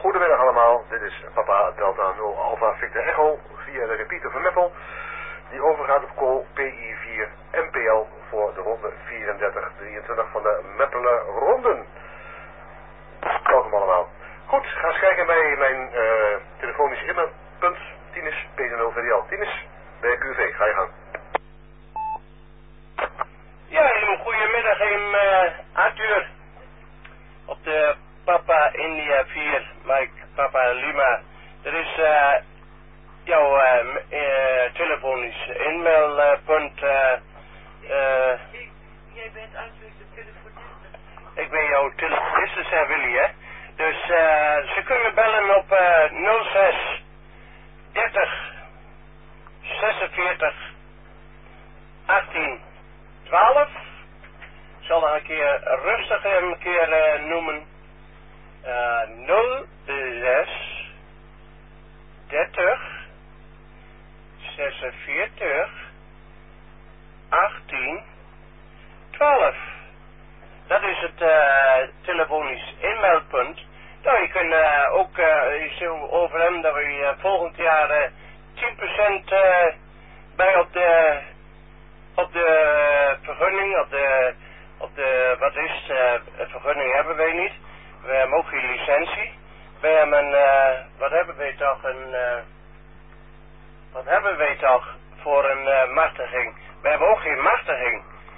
Goedemiddag allemaal, dit is Papa Delta 0 Alpha Victor Echo via de repeater van Meppel, die overgaat op call PI4 MPL voor de ronde 34-23 van de Meppeler Ronden. Welkom allemaal. Goed, ga eens kijken bij mijn telefonische inmeldpunt, Tinus P0 VDL. Tinus, bij QV, ga je gang. Ja, een goedemiddag, Arthur. Op de Papa India 4, Mike Papa Lima. Er is jouw telefonisch inmeldpunt. Jij bent eigenlijk de telefoniste. Ik ben jouw telefoniste, zei Willy, hè. Dus ze kunnen bellen op 06 30 46 18 12. Ik zal nog een keer rustig noemen. 06 30 46 18 12. Dat is het telefonisch inmeldpunt. Nou, je kunt ook over hem dat we volgend jaar 10% bij op de vergunning, op de wat is vergunning hebben wij niet. We hebben ook geen licentie. We hebben wat hebben wij toch voor een machtiging? We hebben ook geen machtiging.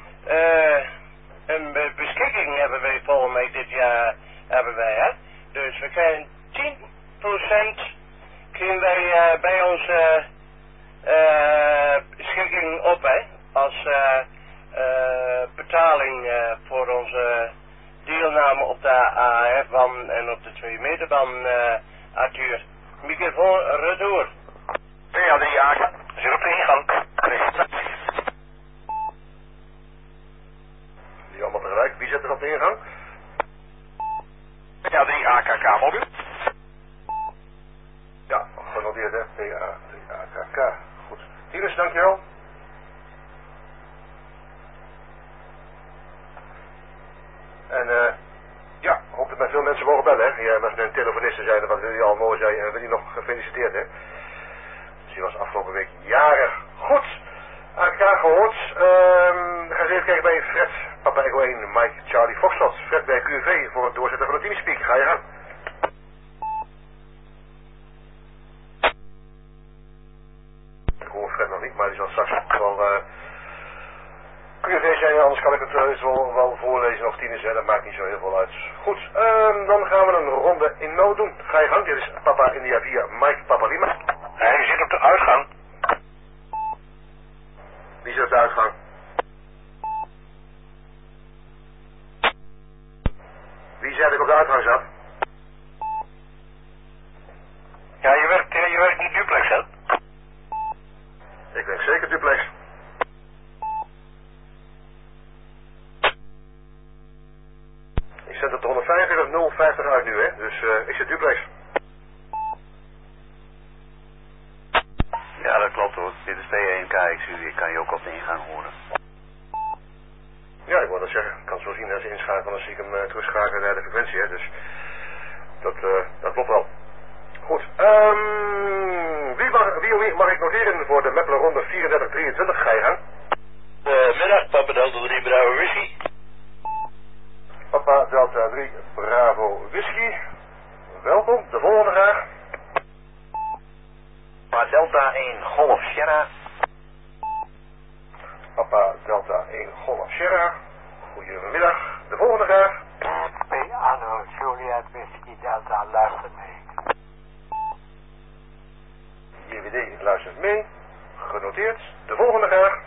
Een beschikking hebben wij volgens mij dit jaar, hè. Dus we krijgen 10% kunnen wij bij onze beschikking op, hè. Als betaling voor onze deelname op de AF-band en op de 2 meterband, Arthur. Microfoon retour. Ja, 3A, zit op de ingang. Die allemaal tegelijk, wie zit er op de ingang? Ja, 3AKK mobiel. Ja, genoteerd hè, 3AKK. Goed. Tinus, dankjewel. En ja, hoop dat met veel mensen mogen bellen, hè. Jij was een telefoniste, zeiden wat Willy al mooi zei en Willy nog gefeliciteerd, hè. Dus die was afgelopen week jarig. Goed, AKK gehoord. We gaan eens even kijken bij Fred, Papa Echo 1, Mike Charlie Foxtrot. Fred bij QV voor het doorzetten van de Teamspeak. Ga je gaan. Ik hoor Fred nog niet, maar die zal straks wel QV zijn, anders kan ik het wel voorlezen of 10 is, hè. Dat maakt niet zo heel veel uit. Goed, dan gaan we een ronde in nood doen. Ga je gang, dit is Papa India 4, Mike Papa Lima. Hij zit op de uitgang. Wie zit op de uitgang? Wie zei dat ik op de uitgang zat? Ja, je werkt niet duplex, hè? Ik werk zeker duplex. Ik zet het 145 uit nu, hè. Dus ik zit duplex. Ja, dat klopt hoor. Dit is P1KXU. Ik kan je ook op de ingang horen. Ja, ik wil dat zeggen. Ik kan het zo zien als je inschakelt, dan zie ik hem terugschakelen naar de frequentie, hè. Dus dat klopt wel. Goed. Wie mag ik noteren voor de Meppeler Ronde 34-23? Ga je gang. Middag, Papa Delta 3 Bravo Whisky. Papa Delta 3 Bravo Whisky. Welkom. De volgende graag. Papa Delta 1 Golf Sierra. Papa Delta 1 Golf Sierra. Goedemiddag. De volgende graag. Anno Juliet Whisky Delta luistert mee. JWD luistert mee. Genoteerd. De volgende graag.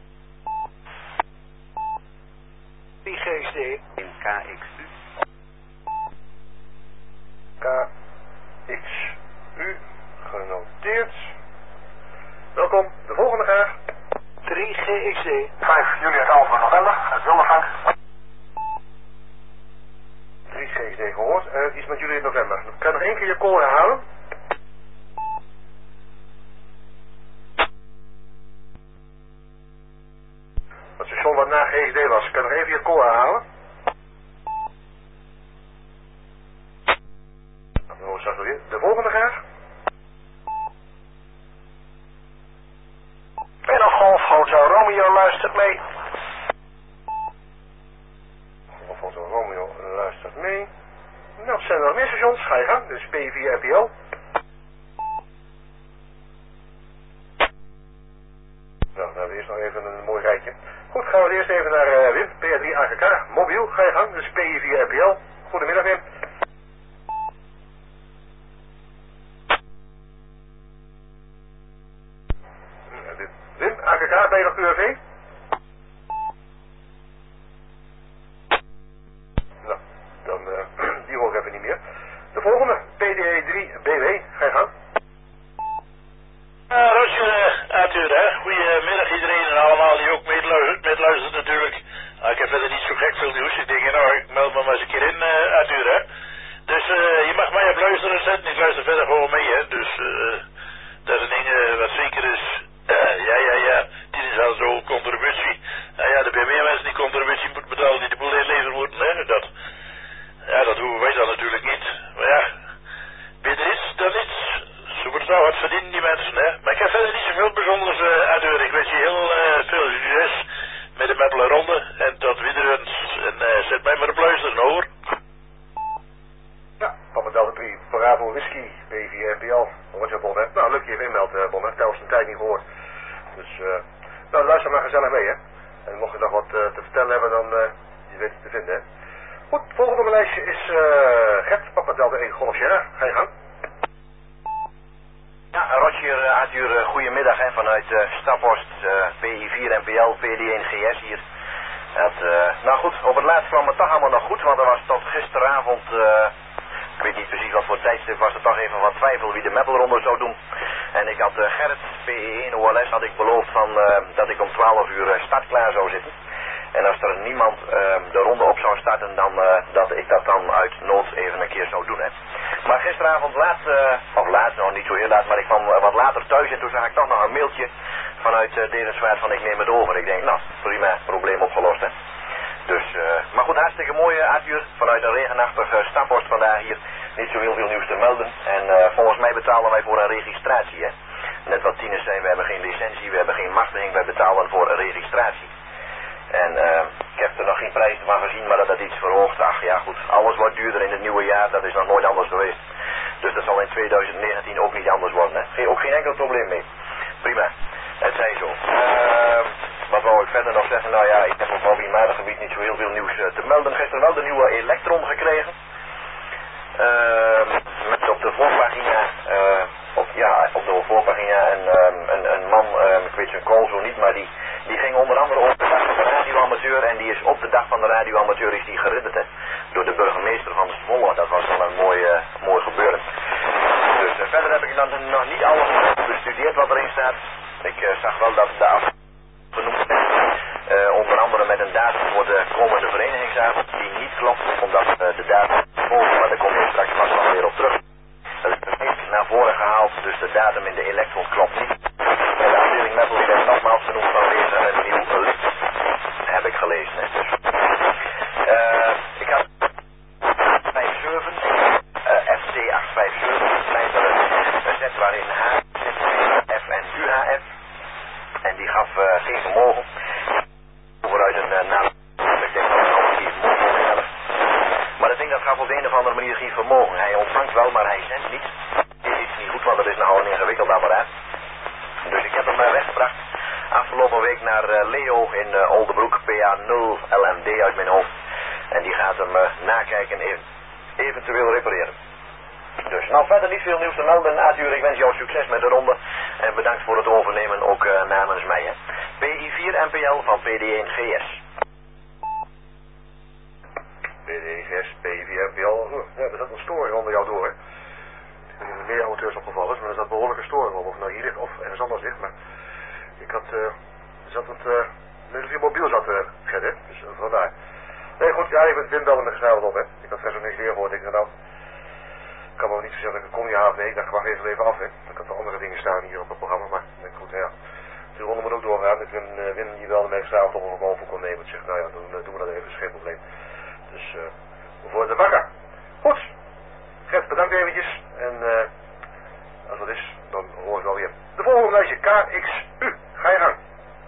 IGSD. In KXU. KXU. Genoteerd. Welkom. De volgende graag. 3GXD. 5 Juliet Alpha November, Zullengang. 3GXD gehoord. Iets met jullie in november. Kan je nog één keer je call herhalen? Dat station wat na GXD was. Kan je nog even je call herhalen? straks weer. De volgende graag. En of Golf Hotel Romeo luistert mee. Golf Hotel Romeo luistert mee. Nou, zijn er nog meer stations? Ga je gang. Dus P4 NPL. Nou, dan hebben we eerst nog even een mooi rijtje. Goed, gaan we eerst even naar Wim, PR3 AGK, mobiel, ga je gang, dus P4 NPL. Goedemiddag Wim. Wim, AGK, ben je nog QRV? Nou, dan, die hoor ik even niet meer. De volgende, PDE3 BW, ga je gang. Roger, Arthur, hè. Goedemiddag iedereen en allemaal die ook meeluistert natuurlijk. Ik heb verder niet zo gek veel nieuws. Ik denk, nou, ik meld me maar eens een keer in, Arthur, hè. Dus je mag mij op luisteren zetten. Ik luister verder gewoon mee, hè. Dus dat is een ding wat zeker is. Ja. Dit is al zo'n contributie. Nou ja, de BMW-mensen die contributie moeten betalen die de boel inleveren moeten, hè. Dat hoeven wij dan natuurlijk niet. Maar ja, beter is dan niets. Ze moeten wel wat verdienen, die mensen, hè. Maar ik heb verder niet zoveel bijzonders, Arthur. Ik wens je heel veel succes met de Meppelen ronde. En tot wiederens. En zet mij maar op luisteren, over. Ja, Papa Delta 3, Bravo Whisky, P4 NPL. Roger Bonnet. Nou, leuk je even inmeldt, Bonnet. Trouwens een tijd niet gehoord. Dus, nou, luister maar gezellig mee, hè. En mocht je nog wat te vertellen hebben, dan, je weet het te vinden, hè. Goed, volgende op mijn lijstje is, Gert, Papa Delta 1 Golf Sierra. Ga je gang. Ja, Roger, Arthur, goedemiddag hè, vanuit Staphorst, PI4 NPL, PD1 GS hier. Nou goed, op het laatst kwam het toch allemaal nog goed, want er was tot gisteravond, ik weet niet precies wat voor tijdstip, was er toch even wat twijfel wie de Meppelronde zou doen. En ik had Gerrit, PE1 OLS, had ik beloofd van, dat ik om 12 uur startklaar zou zitten. En als er niemand de ronde op zou starten, dan dat ik dat dan uit nood even een keer zou doen. Hè. Maar gisteravond laat, nou niet zo heel laat, maar ik kwam wat later thuis en toen zag ik toch nog een mailtje vanuit Derenswaard van ik neem het over. Ik denk, nou, prima, probleem opgelost hè. Dus, maar goed, hartstikke mooi Arthur, vanuit een regenachtig Staphorst vandaag hier. Niet zo heel veel nieuws te melden. En volgens mij betalen wij voor een registratie hè. Net wat tieners zijn, we hebben geen licentie, we hebben geen machtiging, wij betalen voor een registratie. En ik heb er nog geen prijs van gezien, maar dat iets verhoogt. Ach ja goed, alles wordt duurder in het nieuwe jaar, dat is nog nooit anders geweest. Dus dat zal in 2019 ook niet anders worden. Hè. Ook geen enkel probleem mee. Prima, het zij zo. Wat wou ik verder nog zeggen? Nou ja, ik heb op hobbymatengebied niet zo heel veel nieuws te melden. Gisteren wel de nieuwe Electron gekregen. Met op de voorpagina, op de voorpagina een man, ik weet zijn call zo niet, maar die ging onder andere over de dag van de radioamateur en die is op de dag van de radioamateur is die geridderd hè, door de burgemeester van Zwolle. Dat was wel een mooi gebeuren. Dus verder heb ik dan nog niet alles bestudeerd wat erin staat. Ik zag wel dat de afgenoemd onder andere met een datum voor de komende verenigingsavond die niet klopt, omdat de datum volgt, maar daar kom je straks vast nog weer op terug. Dat is niet naar voren gehaald, dus de datum in de Electron klopt niet. En de afdeling Meppel werd nogmaals genoemd vanwege een nieuw lid, heb ik gelezen. Hè. Dus, ik had 857, FT857, een set waarin H, F en UHF, en die gaf geen vermogen. Vooruit een naam, ik denk dat het al een keer mogen hebben. Maar dat ding dat gaf op de een of andere manier geen vermogen. Hij ontvangt wel, maar hij zendt niet. Dit is iets niet goed, want dat is nogal een ingewikkeld apparaat. Dus ik heb hem weggebracht afgelopen week naar Leo in Oldebroek, PA0 LMD uit mijn hoofd. En die gaat hem nakijken en eventueel repareren. Dus nou verder niet veel nieuws te melden. Arthur, ik wens jou succes met de ronde. En bedankt voor het overnemen ook namens mij. Hè. PI4 NPL van PD1 GS. PD1 GS, PI4 NPL. Ja, er zat een storing onder jou door hè. Ik weet niet of er meer amateurs opgevallen is, maar er zat behoorlijke storing op. Of nou hier ligt of ergens anders ligt. Maar ik had, er zat het, net als je mobiel zat Gert hè. Dus vandaar. Nee goed, ja, Wim belde me gesneld op hè. Ik had verder niks weer gehoord. Ik dacht nou, ik kan me niet zo zeggen, kom je ja of nee. Ik dacht, ik wacht even af hè. Ik had wel andere dingen staan hier op het programma, maar ik denk goed, ja. De ronde moet ook doorgaan. Dus Wim die belde mij gisteravond op een gewoon voor kon nemen. Ik zeg, nou ja, dan doen we dat even, dat is geen probleem. Dus, voor de bakker. Goed. Gert, bedankt eventjes. En als dat is, dan hoor ik wel weer. De volgende lijstje, KXU. Ga je gang.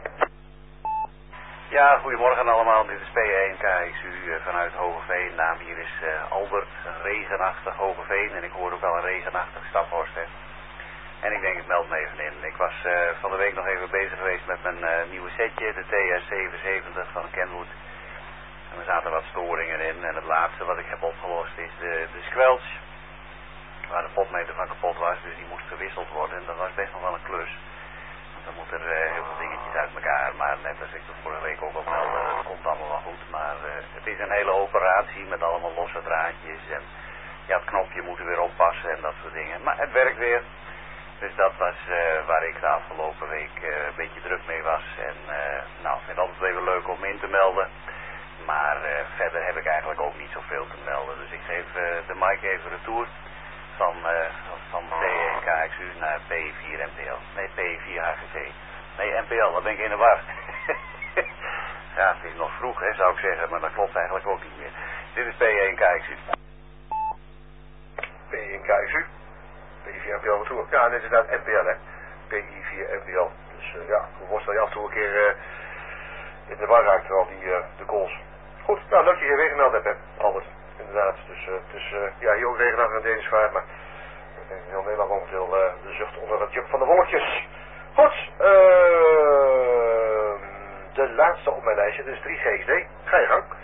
Ja, goedemorgen allemaal. Dit is P1 KXU vanuit Hogeveen. Naam hier is Albert, regenachtig Hogeveen. En ik hoor ook wel een regenachtig Staphorst. Hè. En ik denk, ik meld me even in. Ik was van de week nog even bezig geweest met mijn nieuwe setje, de TS-77 van Kenwood. En er zaten wat storingen in. En het laatste wat ik heb opgelost is de squelch. Waar de potmeter van kapot was, dus die moest gewisseld worden. En dat was best nog wel een klus. Want dan moeten er heel veel dingetjes uit elkaar. Maar net als ik de vorige week ook al meldde, dat komt allemaal wel goed. Maar het is een hele operatie met allemaal losse draadjes. En ja, het knopje moet er weer oppassen en dat soort dingen. Maar het werkt weer. Dus dat was waar ik de afgelopen week een beetje druk mee was. En nou, ik vind het altijd even leuk om in te melden. Maar verder heb ik eigenlijk ook niet zoveel te melden. Dus ik geef de mic even retour van P1 KXU naar P4 MPL. Nee, P4 HGC. Nee, MPL, daar ben ik in de war. Ja, het is nog vroeg, hè, zou ik zeggen, maar dat klopt eigenlijk ook niet meer. Dit is P1 KXU. P1 KXU. P4 MPL retour. Ja, dit is inderdaad MPL, hè. PI4 MPL. Dus ja, we worstel je af en toe een keer in de war raakt, al die de goals. Goed, nou, leuk dat je hier weer gemeld hebt, hè, Albert. Inderdaad, dus het is ja, hier ook regenachtig en Denisvaart, maar ik denk heel Nederland momenteel de zucht onder het juk van de wolkjes. Goed, de laatste op mijn lijstje, dus 3 GSD. Ga je gang.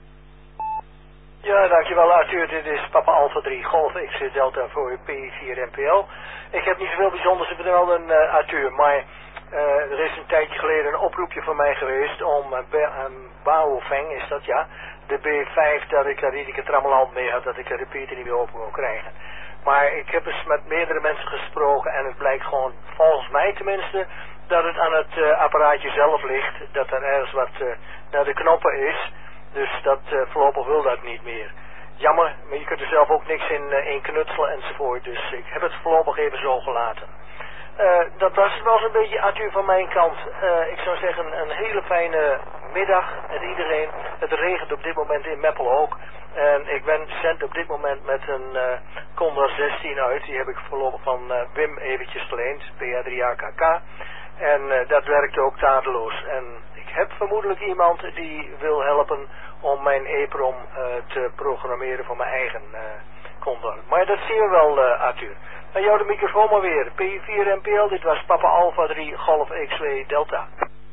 Ja, dankjewel Arthur. Dit is Papa Alpha 3 Golf X Delta voor P4 MPL. Ik heb niet zoveel bijzonders te vermelden, Arthur, maar er is een tijdje geleden een oproepje van mij geweest om Baofeng, is dat ja, de B5, dat ik een trammeland mee had, dat ik een repeater niet meer open kon krijgen. Maar ik heb eens met meerdere mensen gesproken en het blijkt gewoon, volgens mij tenminste, dat het aan het apparaatje zelf ligt, dat er ergens wat naar de knoppen is. Dus dat voorlopig wil dat niet meer. Jammer, maar je kunt er zelf ook niks in knutselen enzovoort. Dus ik heb het voorlopig even zo gelaten. Dat was het wel zo'n beetje, Arthur, van mijn kant. Ik zou zeggen een hele fijne middag met iedereen. Het regent op dit moment in Meppel ook. En ik zend op dit moment met een Condor 16 uit. Die heb ik voorlopig van Wim eventjes geleend, PA3AKK. En dat werkt ook tadeloos. En ik heb vermoedelijk iemand die wil helpen om mijn EEPROM te programmeren voor mijn eigen Condor. Maar dat zien we wel, Arthur. Naar jou de microfoon maar weer. P4 MPL, dit was Papa Alpha 3 Golf XW Delta.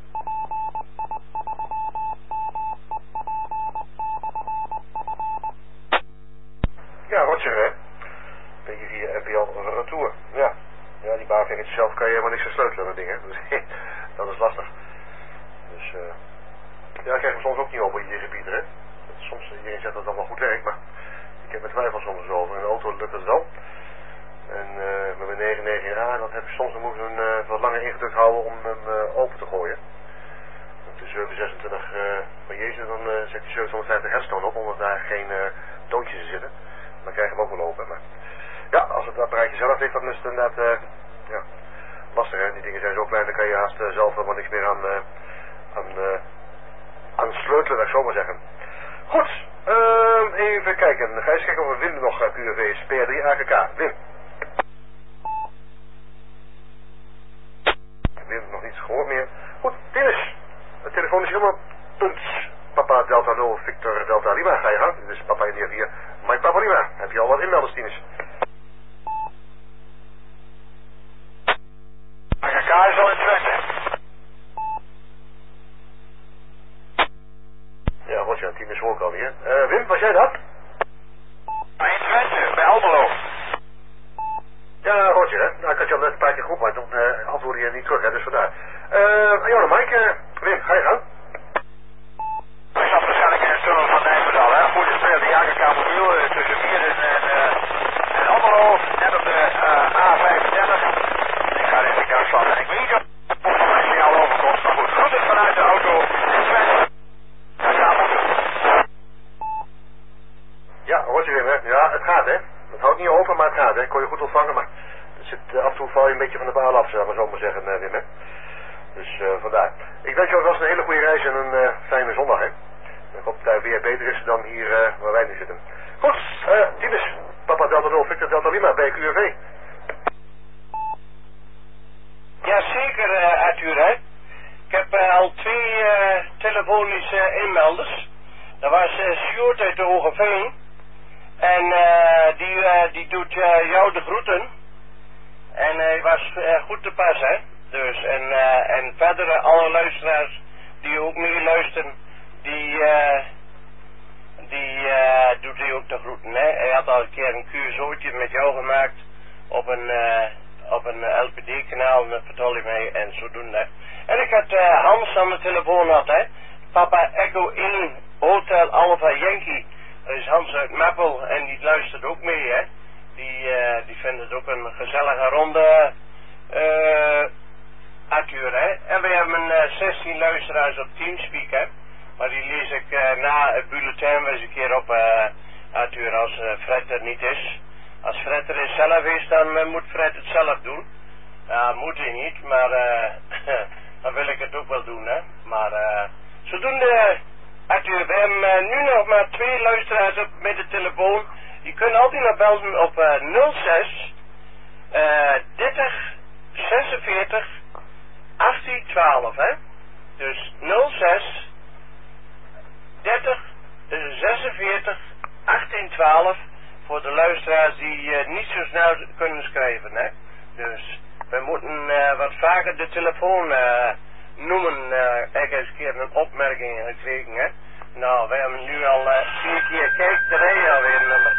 Ja, Roger, hè. P4 MPL retour. Ja. Ja, die baanvingertjes zelf kan je helemaal niks aan sleutelen met dingen. Dus dat is lastig. Dus ja, ik krijg hem soms ook niet op in je gebied, hè. Soms iedereen zegt dat het allemaal goed werkt, maar ik heb mijn twijfels soms over. In een auto lukt het wel. En met mijn 99A, dat heb ik soms, dan moet ik hem wat langer ingedrukt houden om hem open te gooien. Met de 726 van Jezus, dan zet je 750 herstone op, omdat daar geen doodjes in zitten. Dan krijg je hem ook wel open. Maar ja, als het apparaatje zelf ligt, dan is het inderdaad ja, lastig, hè. Die dingen zijn zo klein, dan kan je haast zelf helemaal niks meer aan sleutelen, laat ik zo maar zeggen. Goed, even kijken. Ga eens kijken of Wim nog QRV is. PR3 AKK. Wim. Wim nog niets gehoord meer. Goed, Dennis. Het telefonisch nummer. Punt. Papa Delta 0 Victor Delta Lima. Ga je gang. Dit is Papa India 4. Mike Papa Lima. Heb je al wat inmelders, Dennis? AKK is al in Twente. Ja, Roger, het team is ook alweer. Wim, was jij dat? In Twente, bij Almelo. Ja, Roger, hè. Nou, ik had je al net een paar keer geroepen, maar toen antwoordde je niet terug, hè, dus vandaar. Ja, Mike, Wim, ga je gang. Ik zat waarschijnlijk in het tunnel van Nijmerdal, hè. Goede speel, die AKK mobiel tussen 4 en Almelo, net op de A35. Ik ga even gas slaan en ik weet niet of mijn signaal overkomt, maar goed, groeten vanuit de auto in Twente. Ja, Roger Wim, hè. Ja, het gaat, hè. Het houdt niet open, maar het gaat, hè. Ik kon je goed ontvangen, maar het zit, af en toe val je een beetje van de baal af, zullen we zo maar zeggen, Wim, hè. Dus vandaar. Ik wens jou alvast een hele goede reis en een fijne zondag, hè. Ik hoop dat het weer beter is dan hier waar wij nu zitten. Goed, Tinus, Papa Delta 0, Victor Delta Lima bij QRV. Jazeker, Arthur, hè. Ik heb al 2 telefonische inmelders. Dat was Sjoerd uit de Hogeveen. En die doet jou de groeten. En hij was goed te pas, hè. Dus, en verder alle luisteraars die ook meeluisteren, die doet hij ook de groeten, hè. Hij had al een keer een QSO'tje met jou gemaakt op een LPD-kanaal, dat vertel hij mij, en zodoende. En ik had Hans aan de telefoon had, hè. Papa Echo 1, Hotel Alpha Yankee. Dat is Hans uit Meppel en die luistert ook mee, hè. Die vindt het ook een gezellige ronde, Arthur, hè. En we hebben 16 luisteraars op Teamspeak, hè. Maar die lees ik na het bulletin wel eens een keer op, Arthur, als Fred er niet is. Als Fred er zelf is, dan moet Fred het zelf doen. Ja, moet hij niet, maar dan wil ik het ook wel doen, hè. Maar zodoende, Arthur, we hebben nu nog maar 2 luisteraars op met de telefoon. Die kunnen altijd nog bellen op 06 30 46 18 12, hè. Dus 06 30 46 18 12 voor de luisteraars die niet zo snel kunnen schrijven, hè. Dus we moeten wat vaker de telefoon noemen. Ik heb eens een keer een opmerking gekregen, hè. Nou, we hebben nu al 4 keer. Kijk, er is alweer een nummer.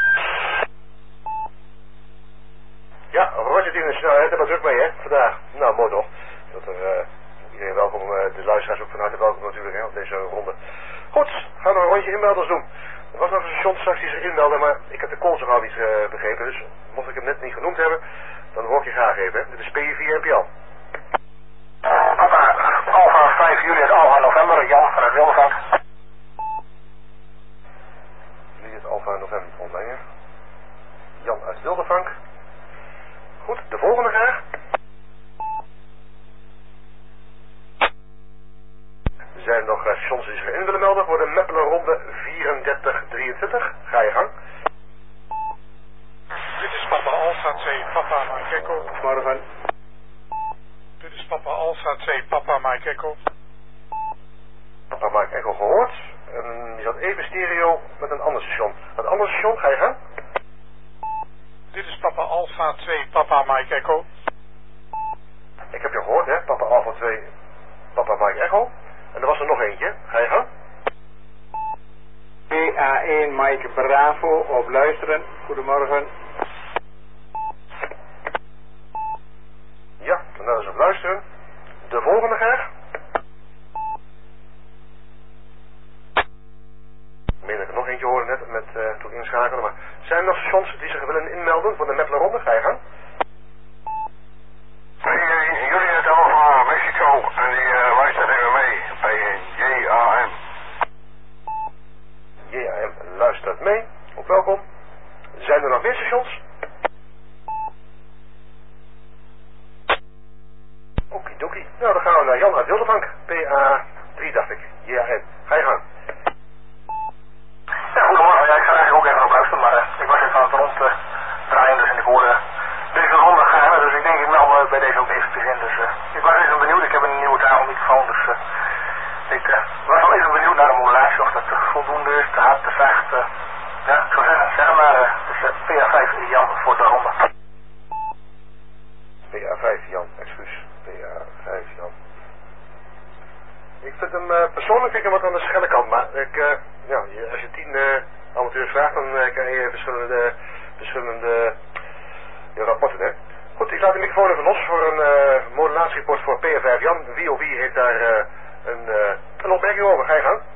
Ja, Roger Tinus, nou, daar ben druk mee, hè, vandaag. Nou, mooi toch. Dat er iedereen welkom, de luisteraars ook van harte welkom natuurlijk, hè, op deze ronde. Goed, gaan we een rondje inmelders doen. Er was nog een station straks die zich inmelden, maar ik heb de call zo gauw niet begrepen, dus mocht ik hem net niet genoemd hebben, dan hoor ik je graag even, hè. Dit is PE4 NPL. Papa, Alpha 5 Juliet Alpha November, Jan van het Wildevank. Juliet Alpha November online. Jan uit Wildevank. Goed, de volgende graag. Er zijn nog stations die zich in willen melden voor de Meppelen ronde 34-23. Ga je gang. Dit is Papa Alpha 2, Papa Mike Echo. Morgen. Dit is Papa Alpha 2, Papa Mike Echo. Papa Mike Echo gehoord. En die zat even stereo met een ander station. Het andere station, ga je gang. Dit is Papa Alpha 2, Papa Mike Echo. Ik heb je gehoord, hè. Papa Alpha 2, Papa Mike Echo. En er was er nog eentje. Ga je gang. PA1 Mike Bravo op luisteren. Goedemorgen. Ja, dan laten we op luisteren. De volgende graag. Ik meen dat ik er nog eentje hoorde net met toen inschakelen, maar zijn er nog stations die zich willen inmelden voor de Meppelen ronde? Ga je gang. Juliet Alpha Mexico en die luistert even mee bij JAM. JAM luistert mee. Op welkom. Zijn er nog meer stations? Okidoki. Nou, dan gaan we naar Jan uit Wildevank. PA3 dacht ik. JAM. Ga je gang. Ja, goedemorgen. Ja, ik ga eigenlijk ook even op luisteren, maar ik was even aan het ronddraaien, dus en ik hoorde deze ronde gaan, dus ik denk ik meld me bij deze ook eventjes in. Dus ik was even benieuwd, ik heb een nieuwe tafelmicrofoon, dus ik was wel even benieuwd naar de modulatie, of dat voldoende is, te hard, te zacht. Ja, ik zou zeggen, zeg maar, dus PA5 Jan voor de ronde. PA5 Jan, excuus. PA5 Jan. Ik vind hem, persoonlijk vind ik hem wat aan de schelle kant, maar ja, als je 10 amateurs vraagt, dan krijg je verschillende rapporten, hè. Goed, ik laat de microfoon even los voor een modulatierapport voor PA5 Jan. Wie of wie heeft daar een opmerking over? Ga je gang.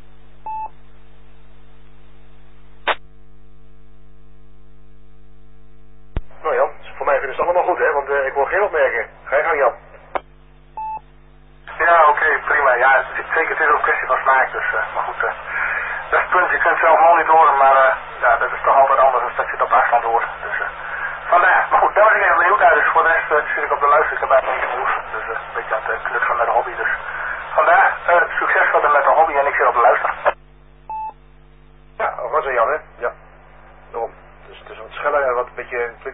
Nou Jan, voor mij vinden ze het allemaal goed, hè, want ik hoor geen opmerkingen. Ga je gang, Jan. Ja, oké, prima. Ja, zeker, het is ook een kwestie van smaak, dus, maar goed, dat is het punt. Je kunt zelf monitoren, maar ja, dat is toch altijd anders dan dat je het op afstand hoort. Dus, vandaar. Maar goed, daar was ik even benieuwd naar, dus voor de rest zit ik op de luister, ik heb eigenlijk niet nieuws. Dus een beetje aan het knutselen met de hobby, dus vandaar, succes verder met de hobby en ik zit op de luister.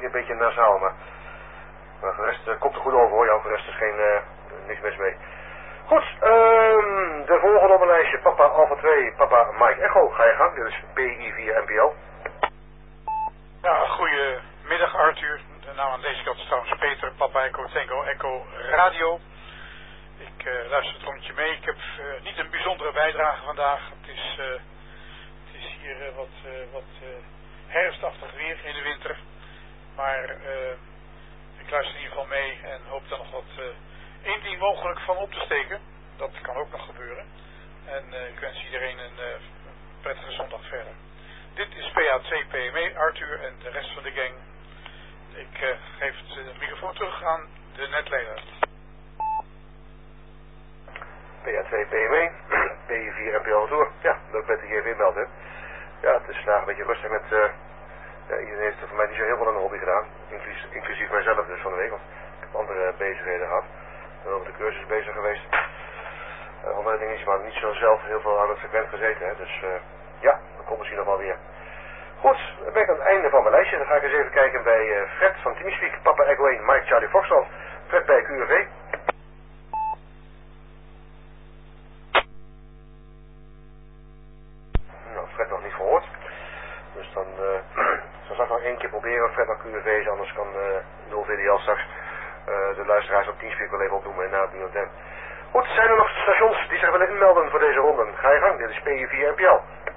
een beetje nasaal, maar voor de rest komt er goed over hoor, Jan. Voor de rest is niks mis mee. Goed, de volgende op een lijstje. Papa Alpha 2, Papa Mike Echo. Ga je gang, dit is PI4 NPL. Ja, goedemiddag Arthur. De naam aan deze kant is trouwens Peter, Papa Echo Tango Echo Radio. Ik luister het rondje mee. Ik heb niet een bijzondere bijdrage vandaag. Het is hier wat herfstachtig weer in de winter. Maar ik luister in ieder geval mee en hoop dan nog wat indien mogelijk van op te steken. Dat kan ook nog gebeuren. En ik wens iedereen een prettige zondag verder. Dit is PA2 PME, Arthur en de rest van de gang. Ik geef de microfoon terug aan de netleider. PA2 PME, PI4 NPL door. Ja, dat werd hier weer melden. Ja, het is vandaag een beetje rustig met... iedereen heeft er voor mij niet zo heel veel aan de hobby gedaan. Inclusief mijzelf dus van de week. Want ik heb andere bezigheden gehad. Ik ben over de cursus bezig geweest. Andere dingetjes, maar niet zo zelf heel veel aan het frequent gezeten. Hè. Dus ja, dat komt misschien nog wel weer. Goed, dan ben ik aan het einde van mijn lijstje. Dan ga ik eens even kijken bij Fred van Teamspeak. Papa Echo 1, Mike Charlie Foxtrot. Fred bij QRV. Nou, Fred nog niet gehoord. Dus dan zal ik nog één keer proberen. Fred naar QRV is, anders kan 0 VDL straks de luisteraars op Teamspeak wel even opnoemen en na het minuut. Goed, zijn er nog stations die zich willen inmelden voor deze ronde? Ga je gang, dit is PI4 NPL.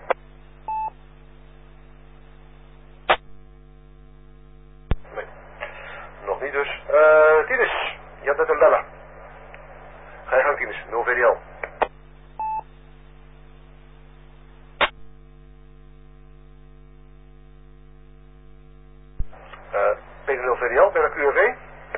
Nee, nog niet dus. Tinus, je had net een bellen. Ga je gang Tinus, 0 VDL. Peter 0 VDL, ben naar QRV.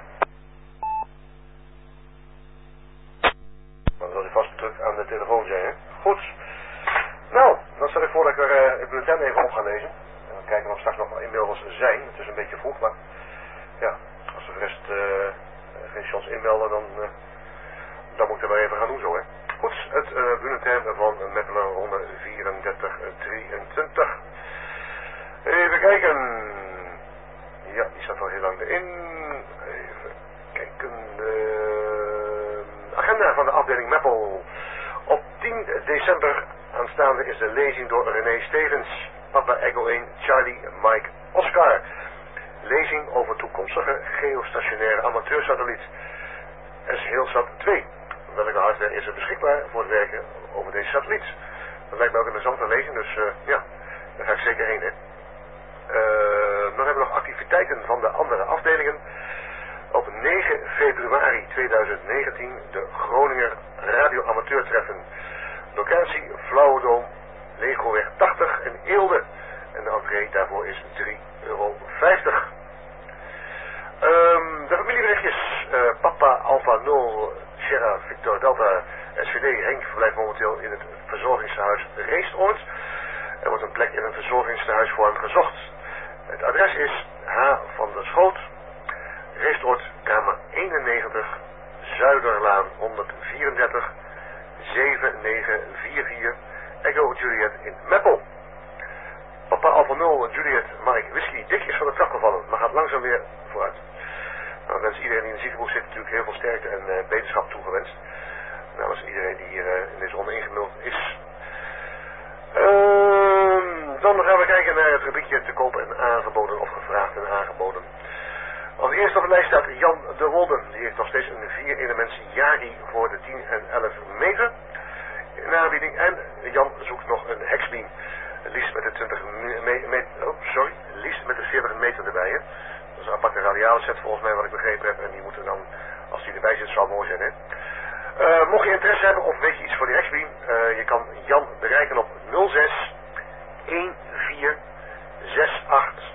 Dan zal hij vast druk aan de telefoon zijn, hè? Goed. Nou, dan stel ik voor dat ik er het bulletin even op ga lezen. En dan kijken of straks nog inmiddels zijn. Het is een beetje vroeg, maar ja, als de rest geen chance inmelden, dan moet ik er wel even gaan doen zo, hè. Goed, het bulletin van Meppelen ronde 34-23. Even kijken. Ja, die staat al heel lang erin. Even kijken. Agenda van de afdeling Meppel. Op 10 december aanstaande is de lezing door René Stevens. Papa Echo 1, Charlie, Mike, Oscar. Lezing over toekomstige geostationaire amateursatelliet. SHeelSat 2. Welke hardware is er beschikbaar voor het werken over deze satelliet? Dat lijkt me ook een interessante lezing, dus ja, daar ga ik zeker heen, hè. Dan hebben we nog activiteiten van de andere afdelingen. Op 9 februari 2019 de Groninger Radio-amateurtreffen. Locatie Flauwedom, Legoweg 80 in Eelde. En de entree daarvoor is €3,50. De familieberichtjes. Papa Alpha 0, Sierra Victor Delta, SVD. Henk verblijft momenteel in het verzorgingstehuis Reestoord. Er wordt een plek in een verzorgingstehuis voor hem gezocht. Het adres is H. van der Schoot, Reestoord, kamer 91, Zuiderlaan 134, 7944, Echo Juliet in Meppel. Papa Alpha 0, Juliet, Mike, Whisky, Dick is van de trap gevallen, maar gaat langzaam weer vooruit. Nou, wens iedereen die in de ziekenboeg zit natuurlijk heel veel sterkte en beterschap toegewenst. Namens iedereen die hier in deze ronde ingemeld is. Dan gaan we kijken naar het rubriekje te koop en aangeboden of gevraagd en aangeboden. Als eerste op de lijst staat Jan de Wolden. Die heeft nog steeds een 4-elements Yagi voor de 10 en 11 meter in aanbieding. En Jan zoekt nog een hexbeam. Liefst met de 20 liefst met de 40 meter erbij. Hè. Dat is een aparte radiale set volgens mij wat ik begrepen heb. En die moeten dan, als die erbij zit, zal mooi zijn. Hè. Mocht je interesse hebben of weet je iets voor die hexbeam, je kan Jan bereiken op 06 14 68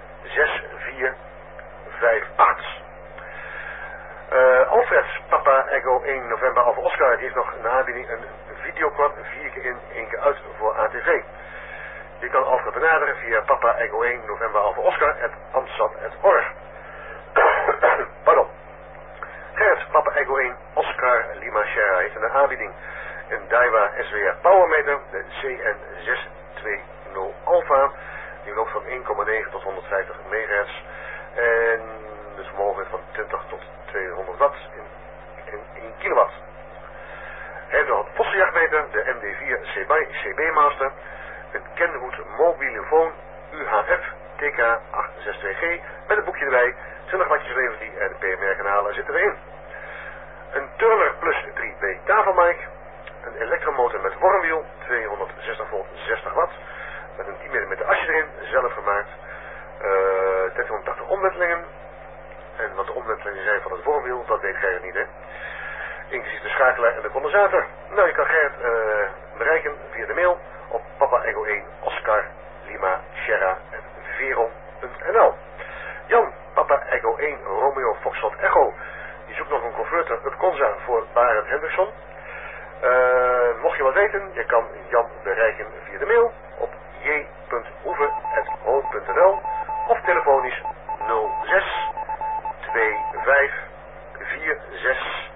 6458. Alfred, Papa Echo 1 november Alpha Oscar, die heeft nog een aanbieding een videoquad 4 keer in, 1 keer uit voor ATV. Je kan Alfred benaderen via Papa Echo 1 november Alpha Oscar @amsat.org. Pardon. Gerrit, Papa Echo 1 Oscar Lima Sierra heeft een aanbieding een Daiwa SWR Powermeter, de CN620 Alpha. Die loopt van 1,9 tot 150 MHz. En de vermogen van 20 tot 200 watt in 1 kilowatt. Hij heeft nog een vossenjachtmeter, de MD4 CB Master, een Kenwood mobielefoon UHF TK862G met een boekje erbij, 20 wattjes levert hij en de PMR-kanalen zitten erin. Een Turner Plus 3B tafelmic, een elektromotor met wormwiel, 260 volt 60 watt, met een 10 mm asje erin, zelf gemaakt, 1380 omwentelingen. En wat de omwentelingen zijn van het wormwiel, dat weet Gerrit niet, hè. Inclusief de schakelaar en de condensator. Nou, je kan Gerrit bereiken via de mail op Papa Echo 1 Oscar Lima Sierra Veron.nl. Jan, Papa Echo 1 Romeo Foxtrot Echo. Die zoekt nog een converter Upconza voor Barend Hendrickson. Mocht je wat weten, je kan Jan bereiken via de mail op j.hoeve@hoon.nl of telefonisch 06 25 46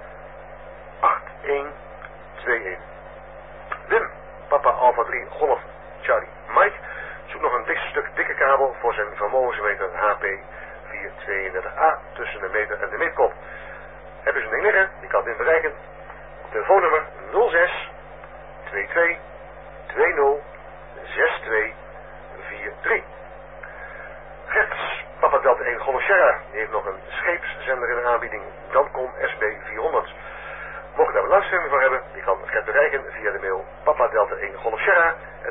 8121. Wim, Papa Alpha 3 Golf Charlie Mike, zoekt nog een dikke kabel voor zijn vermogensmeter HP 432A tussen de meter en de meetkop. Heb je zo'n ding liggen, je kan Wim bereiken. Telefoonnummer 06 22 20 62 43. Gert, Papa Delta 1 Golf Sierra, die heeft nog een scheepszender in de aanbieding, Dancom SB 400. Mocht je daar belangstelling voor hebben, je kan Gert bereiken via de mail Papa Delta 1 Golf Sierra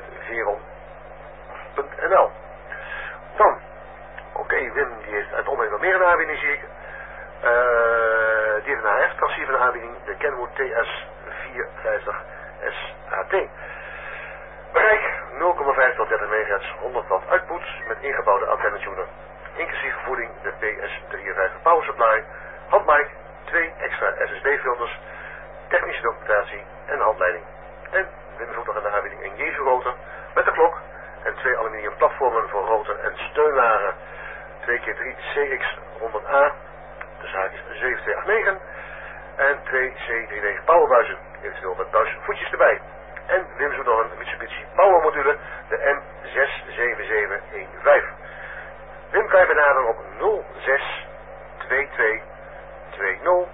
@veron.nl. Dan, oké, Wim die heeft uit omheen nog meer in de aanbieding, zie ik. Die heeft een HF-transceiver in de aanbieding, de Kenwood TS 450 SAT. Bereik 0,5 tot 30 MHz, 100 watt uitput met ingebouwde antennetuner. Inclusief voeding de PS53 Power Supply, handmic, 2 extra SSB-filters, technische documentatie en handleiding. En Wim zoekt nog in de aanbieding een Jesu-rotor met de klok en 2 aluminium platformen voor rotor en steunlagen. 2x3 CX 100A, de zaak is 7289 en 2 C39 powerbuizen, eventueel met buisvoetjes erbij. En Wim zoekt nog een Mitsubishi Power module, de M67715. Wim kan je benaderen op 06 22 20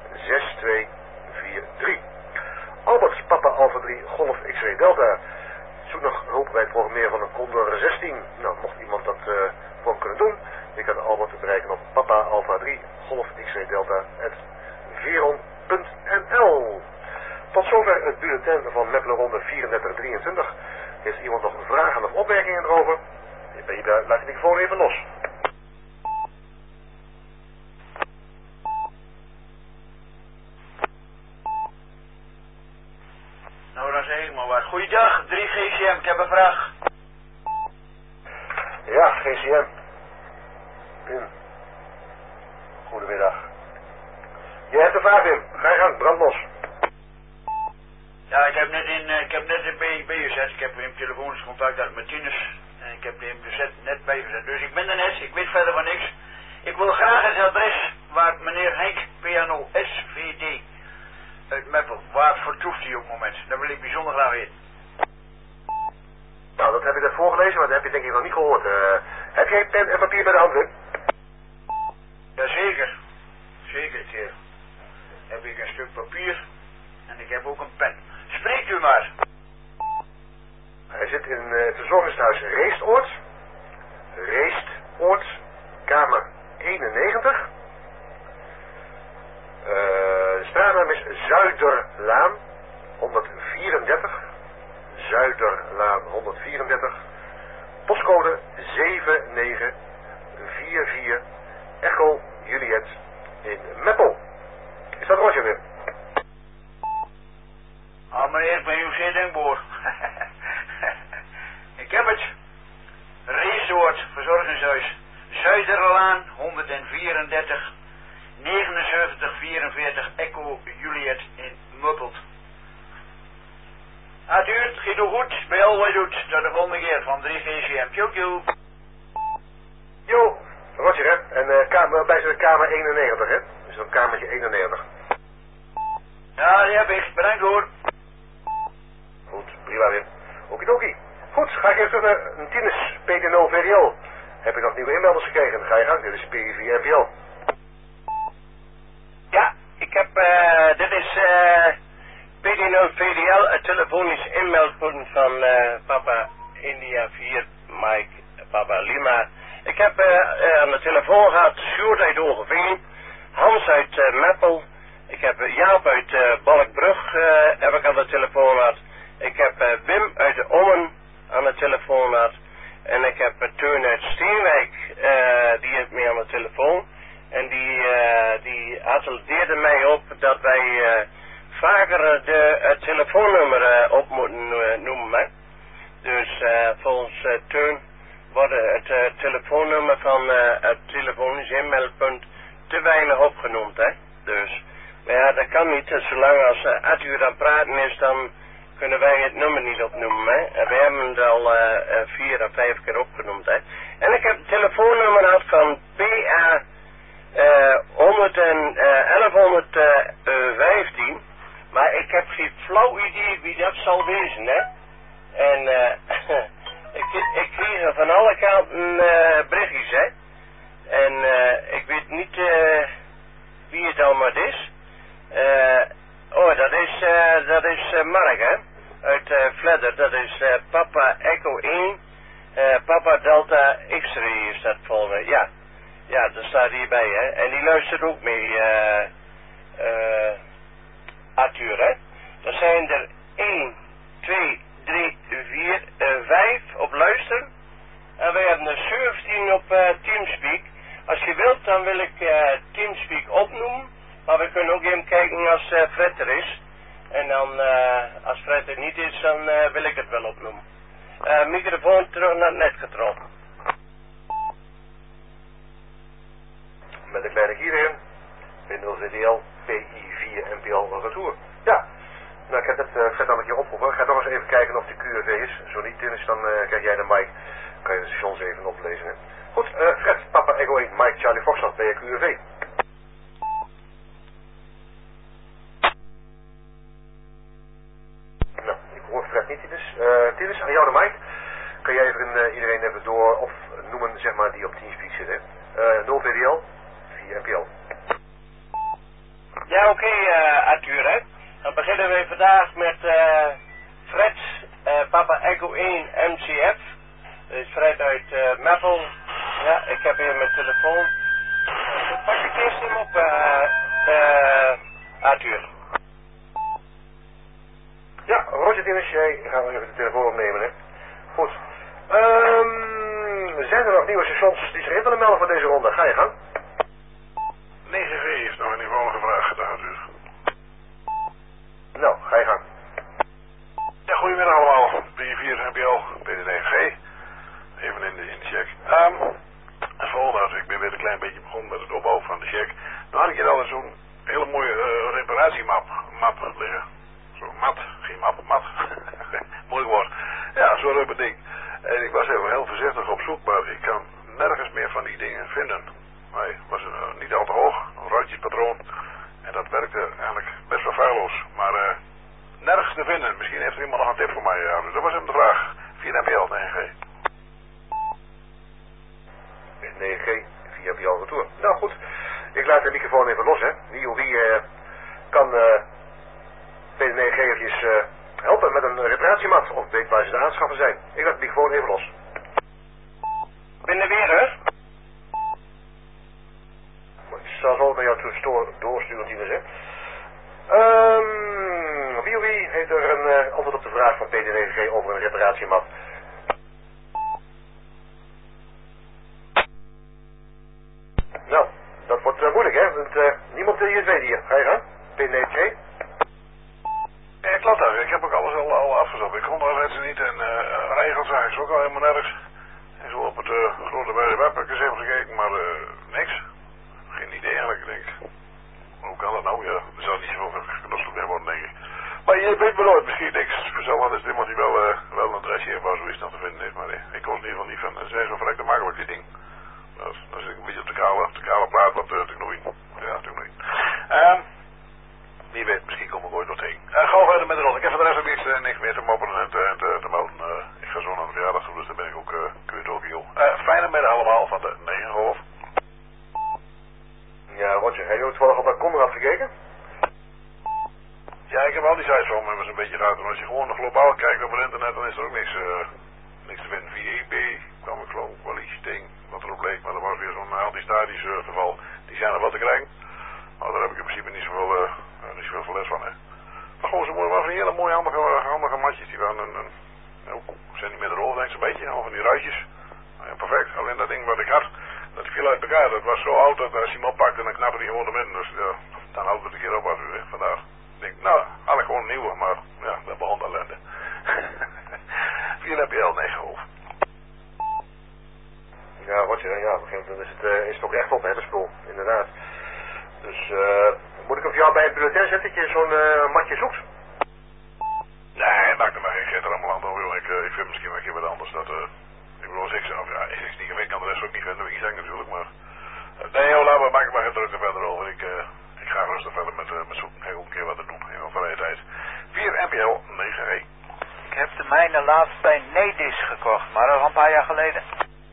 6243. Albert, Papa Alpha 3 Golf X-Ray Delta, zoekt nog hulp bij het programmeren van een Condor 16. Nou, mocht iemand dat voor hem kunnen doen, je kan Albert bereiken op Papa Alpha 3 Golf X-Ray Delta @veron.nl. Tot zover het bulletin van Meppler ronde 3423. Heeft iemand nog vragen of opmerkingen erover? Laat je die gewoon even los. Nou, dan zeg ik maar wat. Goeiedag, 3GCM, ik heb een vraag. Ja, GCM. Wim. Goedemiddag. Je hebt een vraag, Wim. Ga je gang, brand los. Ja, ik heb net in BIB gezet. Ik heb in telefonisch contact gehad met Tinus. En ik heb hem net bijgezet. Dus ik ben er net, ik weet verder van niks. Ik wil graag het adres waar meneer Henk Piano SVD uit Meppel, waar vertoeft hij op het moment. Dat wil ik bijzonder graag weten. Nou, dat heb ik net voorgelezen, maar dat heb je denk ik nog niet gehoord. Heb jij pen en papier bij de hand, Wim? Jazeker. Zeker, heer. Heb ik een stuk papier en ik heb ook een pen. Spreekt u maar. Hij zit in het verzorgingshuis Reestoord. Reestoord, kamer 91. De straatnaam is Zuiderlaan 134. Zuiderlaan 134. Postcode 7944 Echo Juliet in Meppel. Is dat Roger, Wim? Ah, meneer, ik ben uw zeer denkboer. Ik heb het. Reestoord, verzorgingshuis. Zuiderlaan 134 7944 Echo Juliet in Meppel. Natuurlijk, gaat u goed, bij al wat je doet. Tot de volgende keer van 3GCM. Tjoe. Jo, Roger, hè? En bij zijn kamer 91, hè? Dus een kamertje 91. Ja, die heb ik. Bedankt hoor. Goed, prima weer. Okidoki. Goed, ga ik even terug naar een Tinus PD0 VDL. Heb je nog nieuwe inmelders gekregen? Dan ga je gang. Dit is PI4 NPL. Ja, ik heb, dit is PD0VDL, het telefonisch inmeldpunt van Papa India 4, Mike, Papa Lima. Ik heb aan de telefoon gehad Sjoerd uit Hogeveen, Hans uit Meppel. Ik heb Jaap uit Balkbrug heb ik aan de telefoon gehad. Ik heb Wim uit de Ommen aan de telefoon gehad. En ik heb Teun uit Steenwijk, die heeft mee aan de telefoon. En die attendeerde mij op dat wij vaker het telefoonnummer op moeten noemen. Hè. Dus volgens Teun wordt het telefoonnummer van het telefonisch inmeldpunt te weinig opgenoemd. Hè. Dus, maar ja, dat kan niet. Zolang als Arthur aan het praten is, dan kunnen wij het nummer niet opnoemen. Hè. En we hebben het al 4 of 5 keer opgenoemd. Hè. En ik heb het telefoonnummer gehad van PA 1115, maar ik heb geen flauw idee wie dat zal wezen, hè. En ik kreeg er van alle kanten berichtjes, hè. En ik weet niet wie het allemaal is. Dat is Mark, hè, uit Vledder. Dat is Papa Echo 1, Papa Delta X-ray is dat volgende, ja. Ja, dat staat hierbij, hè. En die luistert ook mee, Arthur, hè. Er zijn er 1, 2, 3, 4, 5 op luisteren. En wij hebben er 17 op Teamspeak. Als je wilt, dan wil ik Teamspeak opnoemen. Maar we kunnen ook even kijken als Fred er is. En dan, als Fred er niet is, dan wil ik het wel opnoemen. Microfoon terug naar het net getrokken. Met een kleine key erin. Windows VDL, PI4 NPL retour. Ja, nou ik heb het vet al een keer opgeroepen. Ik ga nog eens even kijken of de QRV is. Zo niet, Dennis, dan krijg jij de mic. Dan kan je de stations even oplezen. Hè. Goed, Fred, Papa Echo 1, Mike, Charlie Foxtrot, ben je QRV? Nou, ik hoor Fred niet, Dennis. Dennis, aan jou de mic. Kan jij even iedereen even door of noemen, zeg maar, die op Teamspeak zit, hè? 0 VDL, 4 NPL. Ja, oké, Arthur, hè. Dan beginnen we vandaag met Fred, Papa Echo 1 MCF. Dat is Fred uit Meppel. Ja, ik heb hier mijn telefoon. Pak ik eerst hem op, Arthur. Ja, Roger Dennis, jij gaat even de telefoon opnemen, hè. Goed. Zijn er nog nieuwe stations die zich in willen melden voor deze ronde? Ga je gang. 9G heeft nog een eenvoudige vraag gedaan, dus. Nou, ga je gang. Ja, goedemiddag allemaal. PI4 NPL, PD9G. Even in de check. Het volgende, ik ben weer een klein beetje begonnen met het opbouwen van de check. Dan had ik hier al zo'n hele mooie reparatiemap liggen. Zo'n mat, geen map, mat. Mooi woord. Ja, zo'n rubber ding. En ik was even heel voorzichtig op zoek, maar ik kan nergens meer van die dingen vinden. Nee, was niet al te hoog, een ruitjespatroon. En dat werkte eigenlijk best wel feilloos. Maar nergens te vinden. Misschien heeft er iemand nog een tip voor mij. Ja, dus dat was hem de vraag. 4 NPL, 9G. 9G, 4 NPL retour. Nou goed, ik laat de microfoon even los, hè. Wie kan PD9G eventjes helpen met een reparatiemat of weet waar ze de aanschaffen zijn. Ik laat de microfoon even los. Binnen weer, hè? Ik zal zo naar jou doorsturen, Tinus, hè. Wie heeft er een antwoord op de vraag van PD9G over een reparatiemat? Nou, dat wordt moeilijk, hè, want niemand hier het weet hier. Ga je gaan? PD9G? Ja, klopt dat. Ik heb ook alles al afgezocht. Ik kon er net niet en regels zijn ook al helemaal nergens. En zo op het grote web heb ik eens even gekeken, maar niks. Geen idee eigenlijk, denk ik. Hoe kan dat nou? Ja, er zal niet zoveel genoeg meer worden, denk ik. Maar je weet maar nooit, misschien niks. Zo is het iemand die wel een adresje heeft waar zoiets nog te vinden is. Maar ik kon het in ieder geval niet vinden. Ze zijn zo verrekte makkelijk, die ding. Dan zit ik een beetje op de kale plaat, wat technologie. Ja, technologie. Wie weet, misschien kom ik ooit nog tegen. Ga verder met de rol. Ik heb voor de rest ook niks meer te mopperen en te melden. Ik ga zo naar de verjaardag toe, dus dan ben ik ook kwijt ook, joh. Fijne middag allemaal. Roger. Heb je ook toevallig op dat Conrad gekeken? Ja, ik heb al die sites van me een beetje raar. Als je gewoon globaal kijkt op het internet, dan is er ook niks te vinden. Via eBay kwam ik geloof wel iets ding wat erop leek, maar dat was weer zo'n antistatisch geval. Die zijn er wel te krijgen. Maar daar heb ik in principe niet zoveel les van, hè. Maar gewoon, ze waren van die hele mooie handige matjes. Die waren een centimeter hoog, denk ik zo'n beetje. Al van die ruitjes. Ja, perfect. Alleen dat ding wat ik had, dat viel uit elkaar. Dat was zo oud dat als je hem oppakte, dan knapte hij gewoon de midden. Dus ja, dan houdt het een keer op als u vandaag. Ik denk, nou, eigenlijk gewoon een nieuwe, maar ja, dat begon de ellende. 4 NPL, 9 hoofd. Ja, Roger, ja, op een gegeven moment is het ook echt op, hè, de spul, inderdaad. Dus, moet ik hem voor jou bij het bulletin zetten dat je zo'n matje zoekt? Nee, maak er maar geen getter allemaal aan over, joh. Ik vind misschien wel een keer wat anders. Ik bedoel, als ik zelf, ja, ik niet gewend kan de rest ook niet vinden, dat ik niet zeggen natuurlijk, maar... nee, joh, laat maar, maak er maar geen druk er verder over. Ik ga rustig verder met zoeken. Ik heb ook een keer wat te doen in mijn vrije tijd. 4 NPL 9E. Ik heb de mijne laatst bij Nedis gekocht, maar al een paar jaar geleden.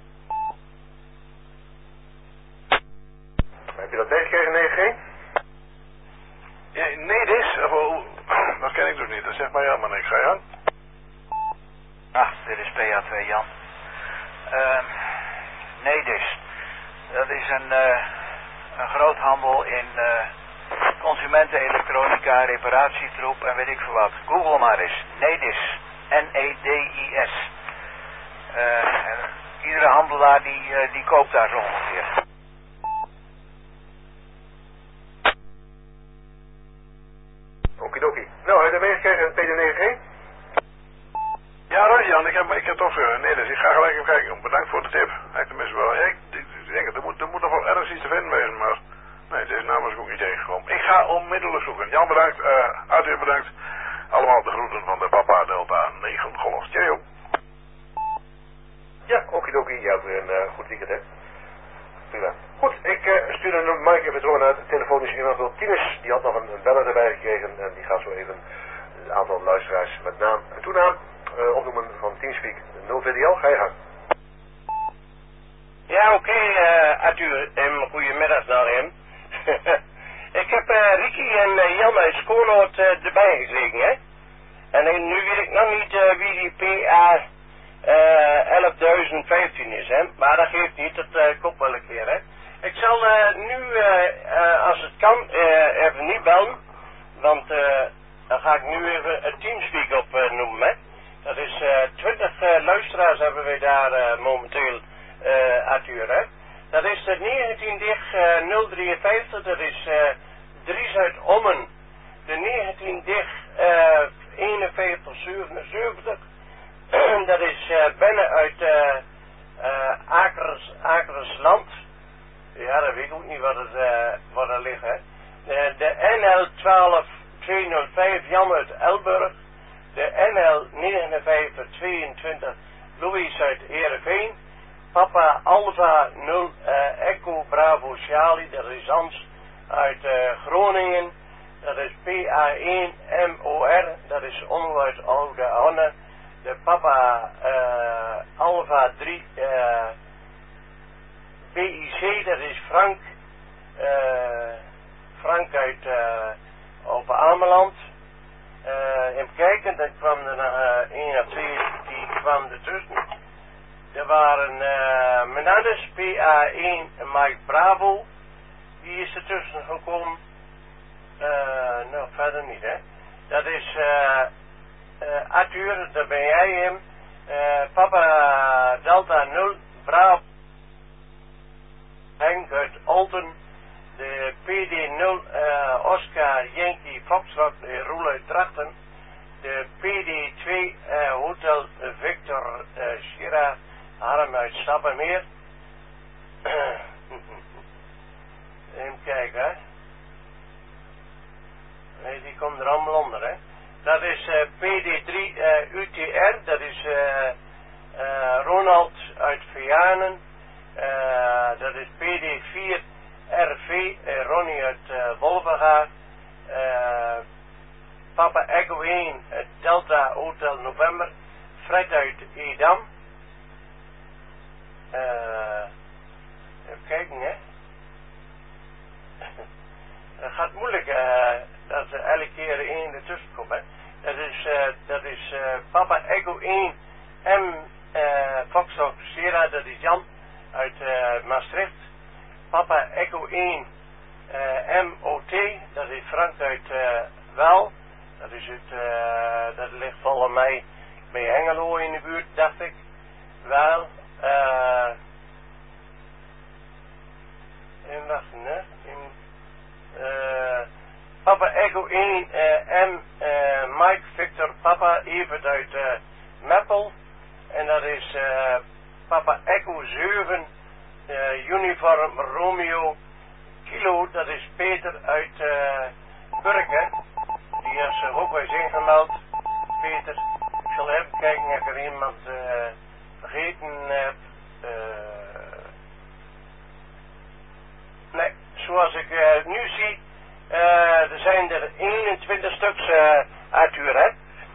Heb je dat meegekregen, 9G? Ja, Nedis? Dat ken ik dus niet. Dat zegt mij helemaal niks. Ga je aan? Ah, dit is PA2 Jan. Nedis. Dat is een groothandel in consumenten-elektronica, reparatietroep en weet ik veel wat. Google maar eens. Nedis. N-E-D-I-S. Iedere handelaar die koopt daar zo ongeveer. Okidoki. Nou, heb je dat meegekregen, PD9G? Ja, Roger Jan, ik heb toch Nedis. Ik ga gelijk even kijken. Bedankt voor de tip. Tenminste wel. Ja, ik denk het, er moet nog wel ergens iets te vinden wezen, maar... Nee, deze naam is ik ook niet tegengekomen. Ik ga onmiddellijk zoeken. Jan bedankt, Arthur bedankt. Allemaal de groeten van de Papa Delta 9 Golf. Cheerio. Ja, okidoki. Ja, weer een goed weekend, hè. Prima. Goed, ik stuur een Mike even door naar het telefonisch invalbeeld. Tinus, die had nog een beller erbij gekregen en die gaat zo even een aantal luisteraars met naam en toenaam opnoemen van Teamspeak 0 VDL. Ga je gang. Ja, oké, Arthur. Goedemiddag daar hem. Ik heb Ricky en Jan uit Skoornoord erbij gekregen, hè. En nu weet ik nog niet wie die PA 11.015 is, hè. Maar dat geeft niet, dat komt wel een keer, hè. Ik zal nu, als het kan, even niet bellen. Want dan ga ik nu even het Teamspeak opnoemen, hè. Dat is 20 luisteraars hebben wij daar momenteel, Arthur, hè. Dat is de 19-053, dat is Dries uit Ommen. De 19-5177, dat is Benne uit Akersland. Ja, dat weet ik ook niet waar dat ligt, hè. De NL 12205 Jan uit Elburg. De NL 5922 Louis uit Heerenveen. Papa Alpha 0 Echo Bravo Charlie, dat is Hans uit Groningen. Dat is PA1 MOR, dat is Onno uit Oude Anne. De Papa Alpha 3 BIC, dat is Frank. Frank uit Open Ameland. Even kijken, dan kwam er 1 of 2 die kwam ertussen. Er waren Menades, PA1 en Mike Bravo. Die is ertussen gekomen. Nou, verder niet, hè. Dat is Arthur, daar ben jij hem. Papa Delta 0 Bravo. Henk uit Alten. De PD0 Oscar Yankee Foxtrot Roel uit Drachten. De PD2 Hotel Victor Shira Harm uit Stappenmeer. Even kijken, hè. Nee, die komt er allemaal onder, hè. Dat is PD3 UTR, dat is Ronald uit Vianen. Dat is PD4 RV, Ronnie uit Wolvenga. Papa Echo 1 Delta Hotel November. Fred uit Edam. Even kijken, hè. Het gaat moeilijk dat er elke keer één ertussen komt. Hè. Dat is Papa Echo 1 M Foxtrot Sierra, dat is Jan uit Maastricht. Papa Echo 1 MOT, dat is Frank uit Wel. Dat ligt volgens mij bij Hengelo in de buurt, dacht ik. Wel. En wachten, hè. Papa Echo 1 M Mike Victor Papa Evert uit Meppel. En dat is Papa Echo 7 Uniform Romeo Kilo, dat is Peter uit Burken. Die heeft zich ook wel eens ingemeld. Peter, ik zal even kijken of ik er iemand vergeten heb. Nee, zoals ik nu zie, er zijn er 21 stuks, Arthur, hè.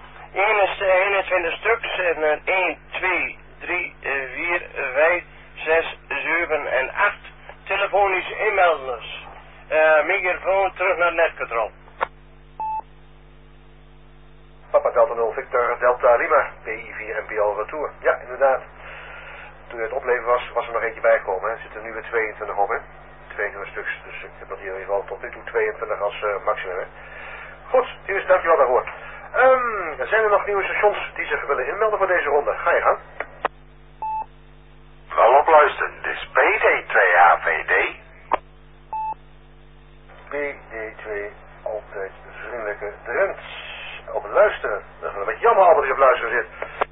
21 stuks en 1, 2, 3, 4, 5, 6, 7 en 8 telefonische inmelders. Microfoon terug naar netcontrol. Papa Delta 0 Victor Delta Lima, PI4 NPL Retour. Ja, inderdaad. Toen je het opleveren was er nog eentje bijgekomen. Er zitten nu weer 22 op, hè. 22 stuks, dus ik heb dat hier in ieder geval tot nu toe 22 als maximum, hè. Goed, Tius, dankjewel daarvoor. Zijn er nog nieuwe stations die zich willen inmelden voor deze ronde? Ga je gang. Wel opluisteren, dit is BD2HVD. BD2, altijd vriendelijke Drents. Op luisteren. Dat is wel een beetje jammer al dat je op luisteren zit.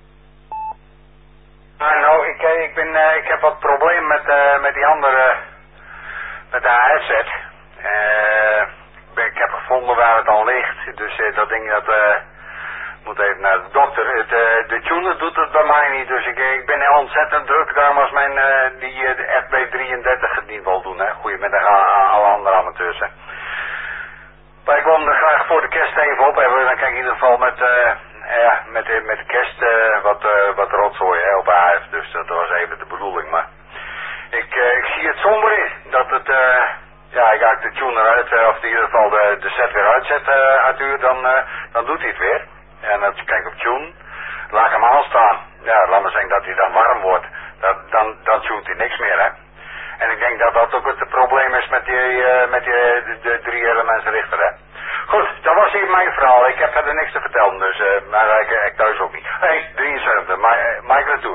Nou, ik heb wat probleem met die andere, met de headset. Ik heb gevonden waar het al ligt, dus dat ding dat moet even naar de dokter. De tuner doet het bij mij niet, dus ik ben heel ontzettend druk. Daarom als mijn de FB33 het niet wil doen, hè. Goedemiddag aan alle andere amateurs, hè. Maar ik wil hem er graag voor de kerst even op hebben. Dan kijk ik in ieder geval met de kerst wat rotzooi, hè, op AF. Dus dat was even de bedoeling. Maar ik zie het somber in. Dat het, ik haak de tuner uit, of in ieder geval de set weer uitzet, Arthur, dan doet hij het weer. En als je kijkt op tune, laat ik hem aanstaan. Ja, laat maar zeggen dat hij dan warm wordt. Dan tunet hij niks meer, hè. En ik denk dat dat ook het probleem is met de 3 elementen richter, hè. Goed, dat was hier mijn verhaal. Ik heb verder niks te vertellen, dus, maar ik thuis ook niet. Hey, 73, Mike Retour.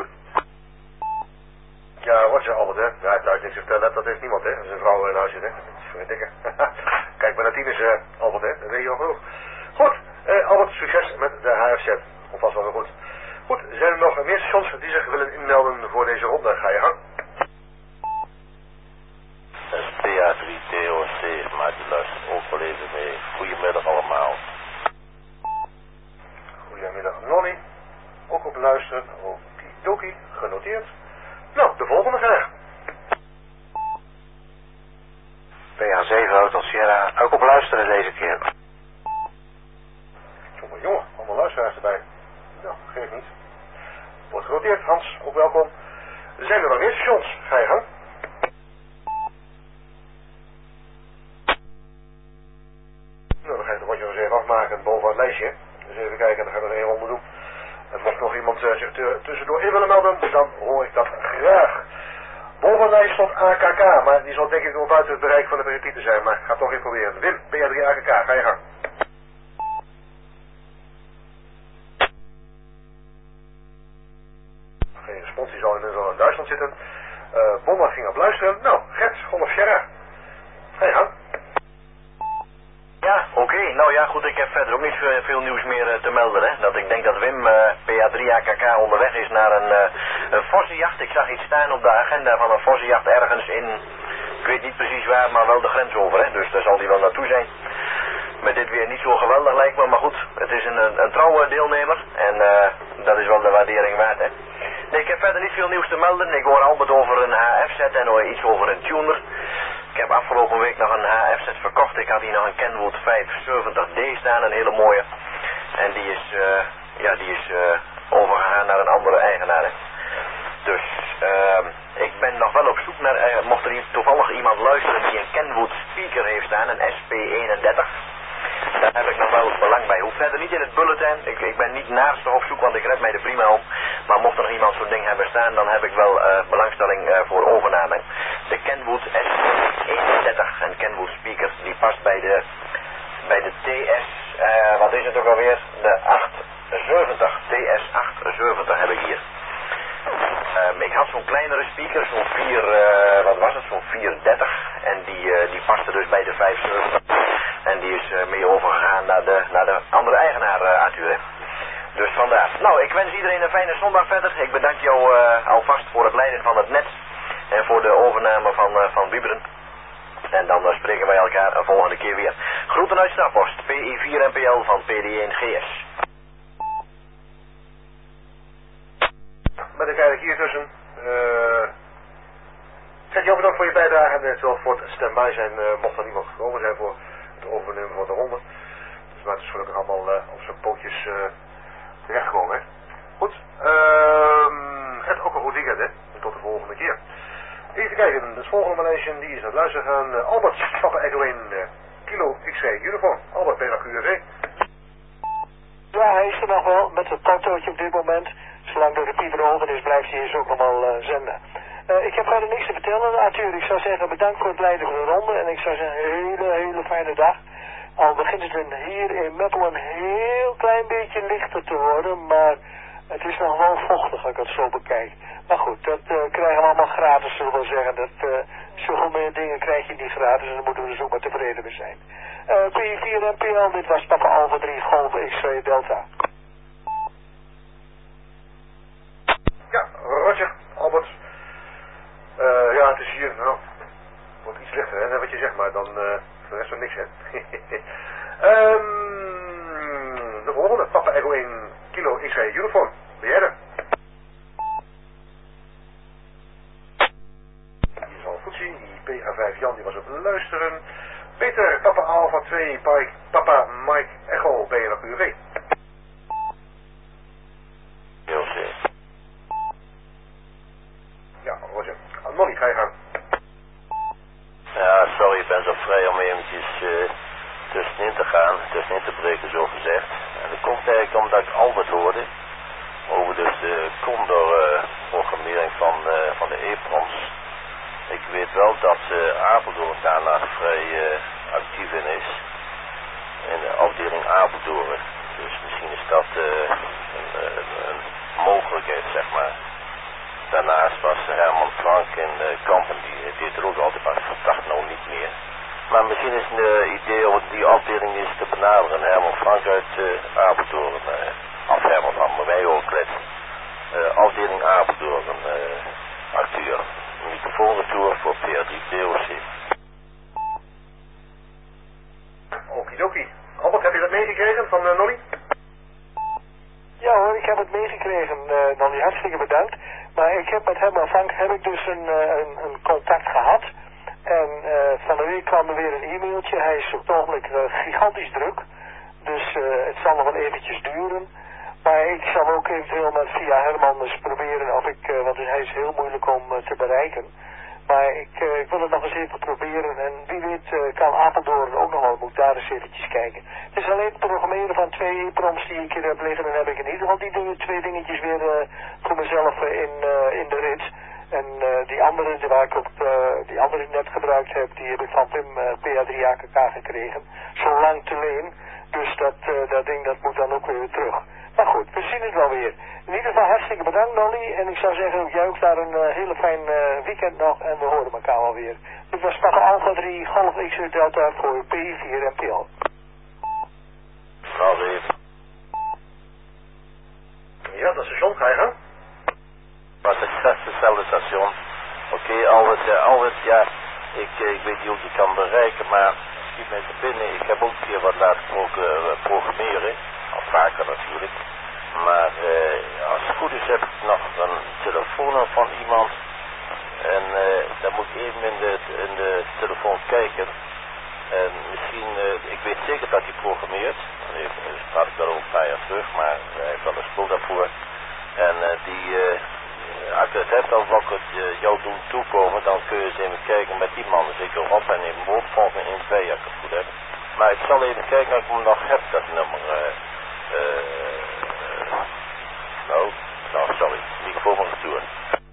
Ja, Roger Albert, hè. Ja, hij heeft thuis niks te vertellen, dat heeft niemand, hè. Als een vrouw in huis zit, hè. Dat is voor een dikke. Kijk maar naar Tines, Albert, hè. Dat weet je al genoeg. Goed, Albert, succes met de HFZ. Alvast wel weer goed. Goed, zijn er nog meer stations die zich willen inmelden voor deze ronde? Ga je gang. PA3TOC, maar die luistert ook wel even mee. Goedemiddag allemaal. Goedemiddag Nonnie. Ook op luisteren. Okidoki, genoteerd. Nou, de volgende graag. PA7 Hotel Sierra, ook op luisteren deze keer. Jongen, allemaal luisteraars erbij. Nou, geef niet. Wordt genoteerd, Hans, ook welkom. Zijn er nog meer stations? Ga je gang. Nou, dan ga je het rondje nog eens even afmaken boven het lijstje. Dus even kijken, dan gaan we er één ronde doen. En mocht nog iemand zich tussendoor in willen melden, dan hoor ik dat graag. Boven het lijst stond AKK, maar die zal denk ik nog buiten het bereik van de repetitie zijn. Maar ga toch even proberen. Wim, PA3 AKK, ga je gang. Geen respons, die zal inmiddels in Duitsland zitten. Bommer ging op luisteren. Nou, Gert, Golf Sierra. Ga je gang. Ja, oké. Nou ja, goed, ik heb verder ook niet veel nieuws meer te melden, hè. Dat ik denk dat Wim, PA3 AKK, onderweg is naar een vossenjacht. Ik zag iets staan op de agenda van een vossenjacht ergens in, ik weet niet precies waar, maar wel de grens over, hè. Dus daar zal hij wel naartoe zijn. Met dit weer niet zo geweldig lijkt me, maar goed, het is een trouwe deelnemer en dat is wel de waardering waard, hè. Nee, ik heb verder niet veel nieuws te melden. Ik hoor Albert over een HF-set en iets over een tuner. Ik heb afgelopen week nog een HF-set verkocht. Ik had hier nog een Kenwood 570D staan, een hele mooie. En die is overgegaan naar een andere eigenaar. Dus ik ben nog wel op zoek naar, mocht er toevallig iemand luisteren die een Kenwood speaker heeft staan, een SP31. Daar heb ik nog wel belang bij. Hoeft verder niet in het bulletin. Ik ben niet naast op zoek, want ik red mij er prima om. Maar mocht er nog iemand zo'n ding hebben staan, dan heb ik wel belangstelling voor overname. De Kenwood S31, een Kenwood speaker, die past bij de TS, wat is het ook alweer? De 870, TS 870 heb ik hier. Ik had zo'n kleinere speaker, zo'n 430 en die paste dus bij de 570 en die is mee overgegaan naar de andere eigenaar Arthur. Dus vandaar. Nou, ik wens iedereen een fijne zondag verder. Ik bedank jou alvast voor het leiden van het net en voor de overname van Wieberen. En dan spreken wij elkaar een volgende keer weer. Groeten uit Staphorst, PE4NPL van PD1GS. Ben ik eigenlijk hier tussen. Zeg je bedankt voor je bijdrage en eventueel voor het stand-by zijn, mocht er niemand gekomen zijn voor het overnemen van de ronde. Dus maar het is gelukkig allemaal op zijn pootjes terechtgekomen. Hè. Goed, het ook een goed weekend, hè. En tot de volgende keer. Even kijken, het volgende manege die is aan het luisteren gaan. Albert, Papa Echo 1, Kilo X-ray uniform. Albert, ben je nog QRV? Ja, hij is er nog wel met het kontootje op dit moment. Zolang de repeater open is, blijft hij eens ook nog wel zenden. Ik heb verder niks te vertellen, Arthur. Ik zou zeggen bedankt voor het leiden van de ronde. En ik zou zeggen een hele fijne dag. Al begint het hier in Meppel een heel klein beetje lichter te worden. Maar het is nog wel vochtig als ik het zo bekijk. Maar goed, dat krijgen we allemaal gratis, zullen we zeggen. Zoveel meer dingen krijg je niet gratis en daar moeten we dus ook maar tevreden mee zijn. P4NPL, dit was Papa Alpha 3 Golf X-ray Delta. Ja, Roger, Albert. Ja, het is hier, nou, wordt iets lichter, hè, wat je zegt, maar dan voor de rest van niks, hè. De volgende, Papa Echo 1 Kilo X-ray uniform. Ben jij er? Hier is al Footsie, PA5 Jan, die was op luisteren. Peter, Papa Alpha 2, Papa Mike Echo, ben je nog UV? Ja, Roger. Molly, ga je gaan. Ja, sorry, ik ben zo vrij om eventjes tussenin te gaan, tussenin te breken, zo gezegd. En dat komt eigenlijk omdat ik Albert hoorde over dus de Condor-programmering van de EEPROMs. Ik weet wel dat Apeldoorn daarna vrij actief in is, in de afdeling Apeldoorn. Dus misschien is dat een mogelijkheid, zeg maar. Daarnaast was Herman Frank in Kampen, die deed er ook altijd, maar ik dacht nou niet meer. Maar misschien is een idee om die afdeling eens te benaderen. Herman Frank uit Apeldoorn, af Herman van mij ook let. Afdeling Apeldoorn, acteur. Microfoonretour voor PR3 DOC. Okidoki. Albert, heb je dat meegekregen van Nolly? Ja hoor, ik heb het meegekregen, Nolly, hartstikke bedankt. Maar ik heb met Herman Frank dus een contact gehad. En van de week kwam er weer een e-mailtje. Hij is op het ogenblik gigantisch druk. Dus het zal nog wel eventjes duren. Maar ik zal ook eventueel met via Herman eens proberen of ik, want hij is heel moeilijk om te bereiken. Maar ik wil het nog eens even proberen en wie weet kan Apeldoorn ook nog wel, moet daar eens eventjes kijken. Het is alleen het programmeren van 2 EEPROMs die ik hier heb liggen en heb ik in ieder geval die 2 dingetjes weer voor mezelf in de rit. En die andere waar ik op die andere net gebruikt heb, die heb ik van Pim PA3 AKK gekregen. Zo lang te leen. Dus dat ding dat moet dan ook weer terug. Maar goed, we zien het wel weer. In ieder geval hartstikke bedankt Nolly. En ik zou zeggen, jij ook daar een hele fijn weekend nog. En we horen elkaar wel weer. Dit was Papa Alpha 3 Golf X-ray Delta voor P4 NPL. Nou even. Ja, dat station, ga je gaan? Was hetzelfde station. Oké, Albert, ja, ik weet niet hoe je kan bereiken, maar schiet mij te binnen. Ik heb ook een keer wat laten programmeren. Al vaker natuurlijk. Maar als het goed is heb ik nog een telefoonnummer van iemand. En dan moet ik even in de telefoon kijken. En misschien, ik weet zeker dat hij programmeert. Dat praat ik wel over een paar jaar terug, maar hij heeft wel een spul daarvoor. En als je het hebt over wat het jou doen toekomen, dan kun je eens even kijken met die mannen. Zeker Rob en even woord volgens mij in 2 als ik het goed heb. Maar ik zal even kijken of ik hem nog heb, dat nummer. Nou, sorry. Microfoon van de toer.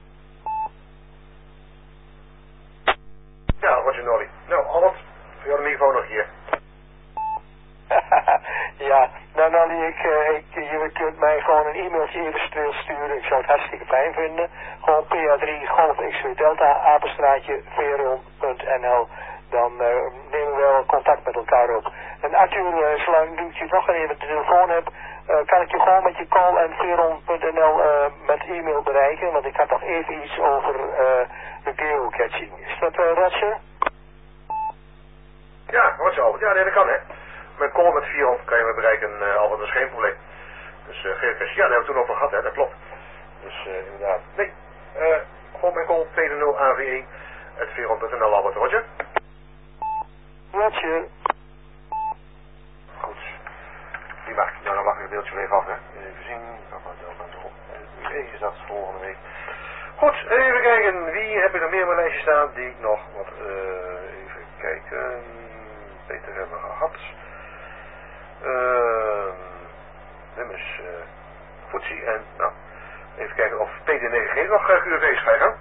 Ja, Roger Nolly. Nou, Albert, voor jou de microfoon nog hier. Ja, nou Nolly, je kunt mij gewoon een e-mailtje eventueel sturen. Ik zou het hartstikke fijn vinden. Gewoon PA3 Golf XW Delta apenstraatje veron.nl. Dan nemen we wel contact met elkaar op. En Arthur, zolang ik je nog even de telefoon heb, kan ik je gewoon met je call en veron.nl met e-mail bereiken. Want ik had nog even iets over de geocaching. Is dat Roger? Ja, Roger Albert. Ja, nee, dat kan hè. Met call met 400 kan je me bereiken, Albert, dat is geen probleem. Dus geocaching, ja, daar hebben we toen over gehad hè, dat klopt. Dus inderdaad, nee. Gewoon mijn call 2.0 AV1 veron.nl, Albert, Roger. Roger. Goed. Prima. Nou, dan mag ik het beeldje weer even af, hè. Even zien. Wie is dat volgende week? Goed, even kijken. Wie heb ik nog meer op mijn lijstje staan die ik nog wat... even kijken. Peter hebben we gehad. Nummers Footsie en... Nou, even kijken of PD9G nog QV's ga je gaan.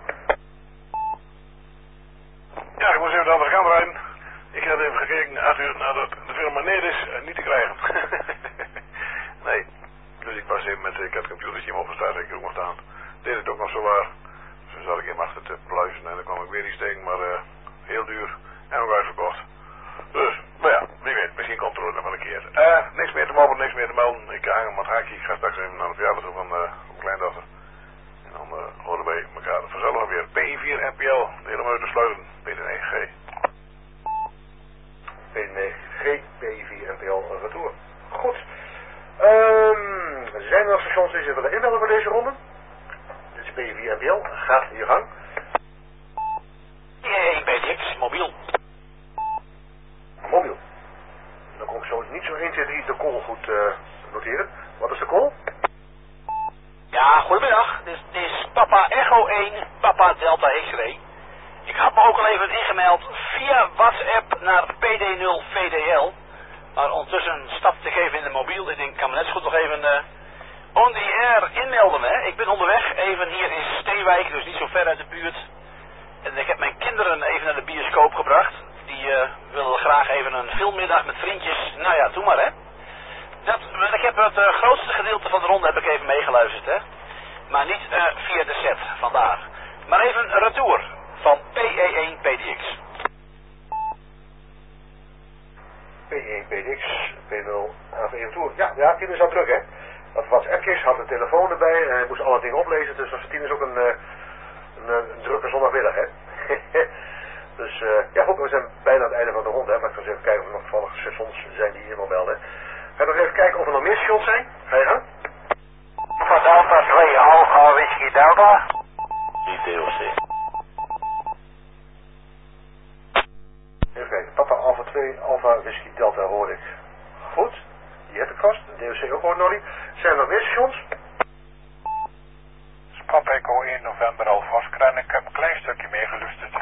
Ja, ik moest even de andere kant rijden. Ik had even gekeken, Arthur, nadat de firma Nedis niet te krijgen. Nee. Dus ik was even met het computertje hem opgestart en ik ook nog staan. Deed het ook nog zo waar. Dus toen zat ik hem achter te pluizen en dan kwam ik weer niet steken, maar heel duur en ook uitverkocht. Dus, maar ja, wie weet, misschien komt er ook nog wel een keer. Niks meer te mogen, niks meer te melden. Ik hang hem aan het haakje, ik ga straks even naar de verjaardag toe van mijn kleindochter. En dan horen wij elkaar vanzelf weer. PI4 NPL, de hele motor sluiten, PD9G. PD9G, PI4 NPL retour. Goed. Zijn er nog stations die zich willen inmelden voor deze ronde? Dit is PI4 NPL, gaat in je gang. PDX, mobiel. Mobiel. Dan kon ik zo niet zo 1, 2, 3 de call goed noteren. Wat is de call? Ja, goedemiddag. Dit is Papa Echo 1, Papa Delta X-Ray. Ik had me ook al even ingemeld via WhatsApp naar PD0 VDL. Maar ondertussen stap te geven in de mobiel. Ik denk, ik kan me net zo goed nog even on the air inmelden. Hè. Ik ben onderweg, even hier in Steenwijk, dus niet zo ver uit de buurt. En ik heb mijn kinderen even naar de bioscoop gebracht. Die wilden graag even een filmmiddag met vriendjes. Nou ja, doe maar hè. Ik heb het grootste gedeelte van de ronde heb ik even meegeluisterd hè. Maar niet via de set, vandaar. Maar even een retour van PE1 PDX. PE1 PDX, P0 AV retour. Ja, Tien is al druk hè. Dat WhatsAppjes, had de telefoon erbij en hij moest alle dingen oplezen. Dus als 10 is ook een drukke zondagmiddag hè. Dus ja goed, we zijn bijna aan het einde van de ronde hè. Maar ik ga eens even kijken of er nog toevallig stations zijn die hier nog melden. Ga nog even kijken of er nog meer stations zijn. Ga je gang? Van Delta 2 Alpha Whisky Delta. Die DOC. Even kijken, Papa Alpha 2 Alpha Whisky Delta hoor ik. Goed, die heb ik vast. De DOC ook hoor Nolly. Zijn er nog meer stations? Papa Echo 1 november Alpha Oscar en ik heb een klein stukje meegeluisterd.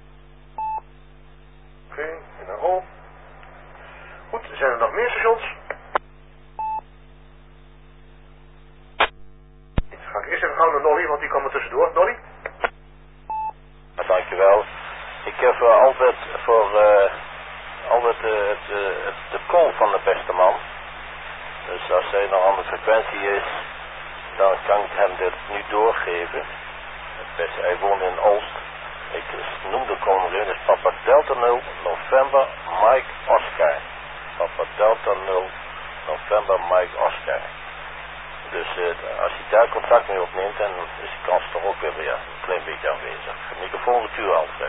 Oké, en dan rol. Goed, zijn er nog meer stations? Dan ga ik eerst even gaan naar Nolly, want die kwam er tussendoor. Nolly? Dankjewel. Ik heb altijd voor de call van de beste man. Dus als hij nog aan de frequentie is, dan kan ik hem dit nu doorgeven. Hij woont in Oost. Ik noem de call nog in, is Papa Delta 0 November Mike Oscar. Papa Delta 0 November Mike Oscar. Dus als je daar contact mee opneemt, dan is de kans toch ook weer een klein beetje aanwezig. Microfoon retuur altijd.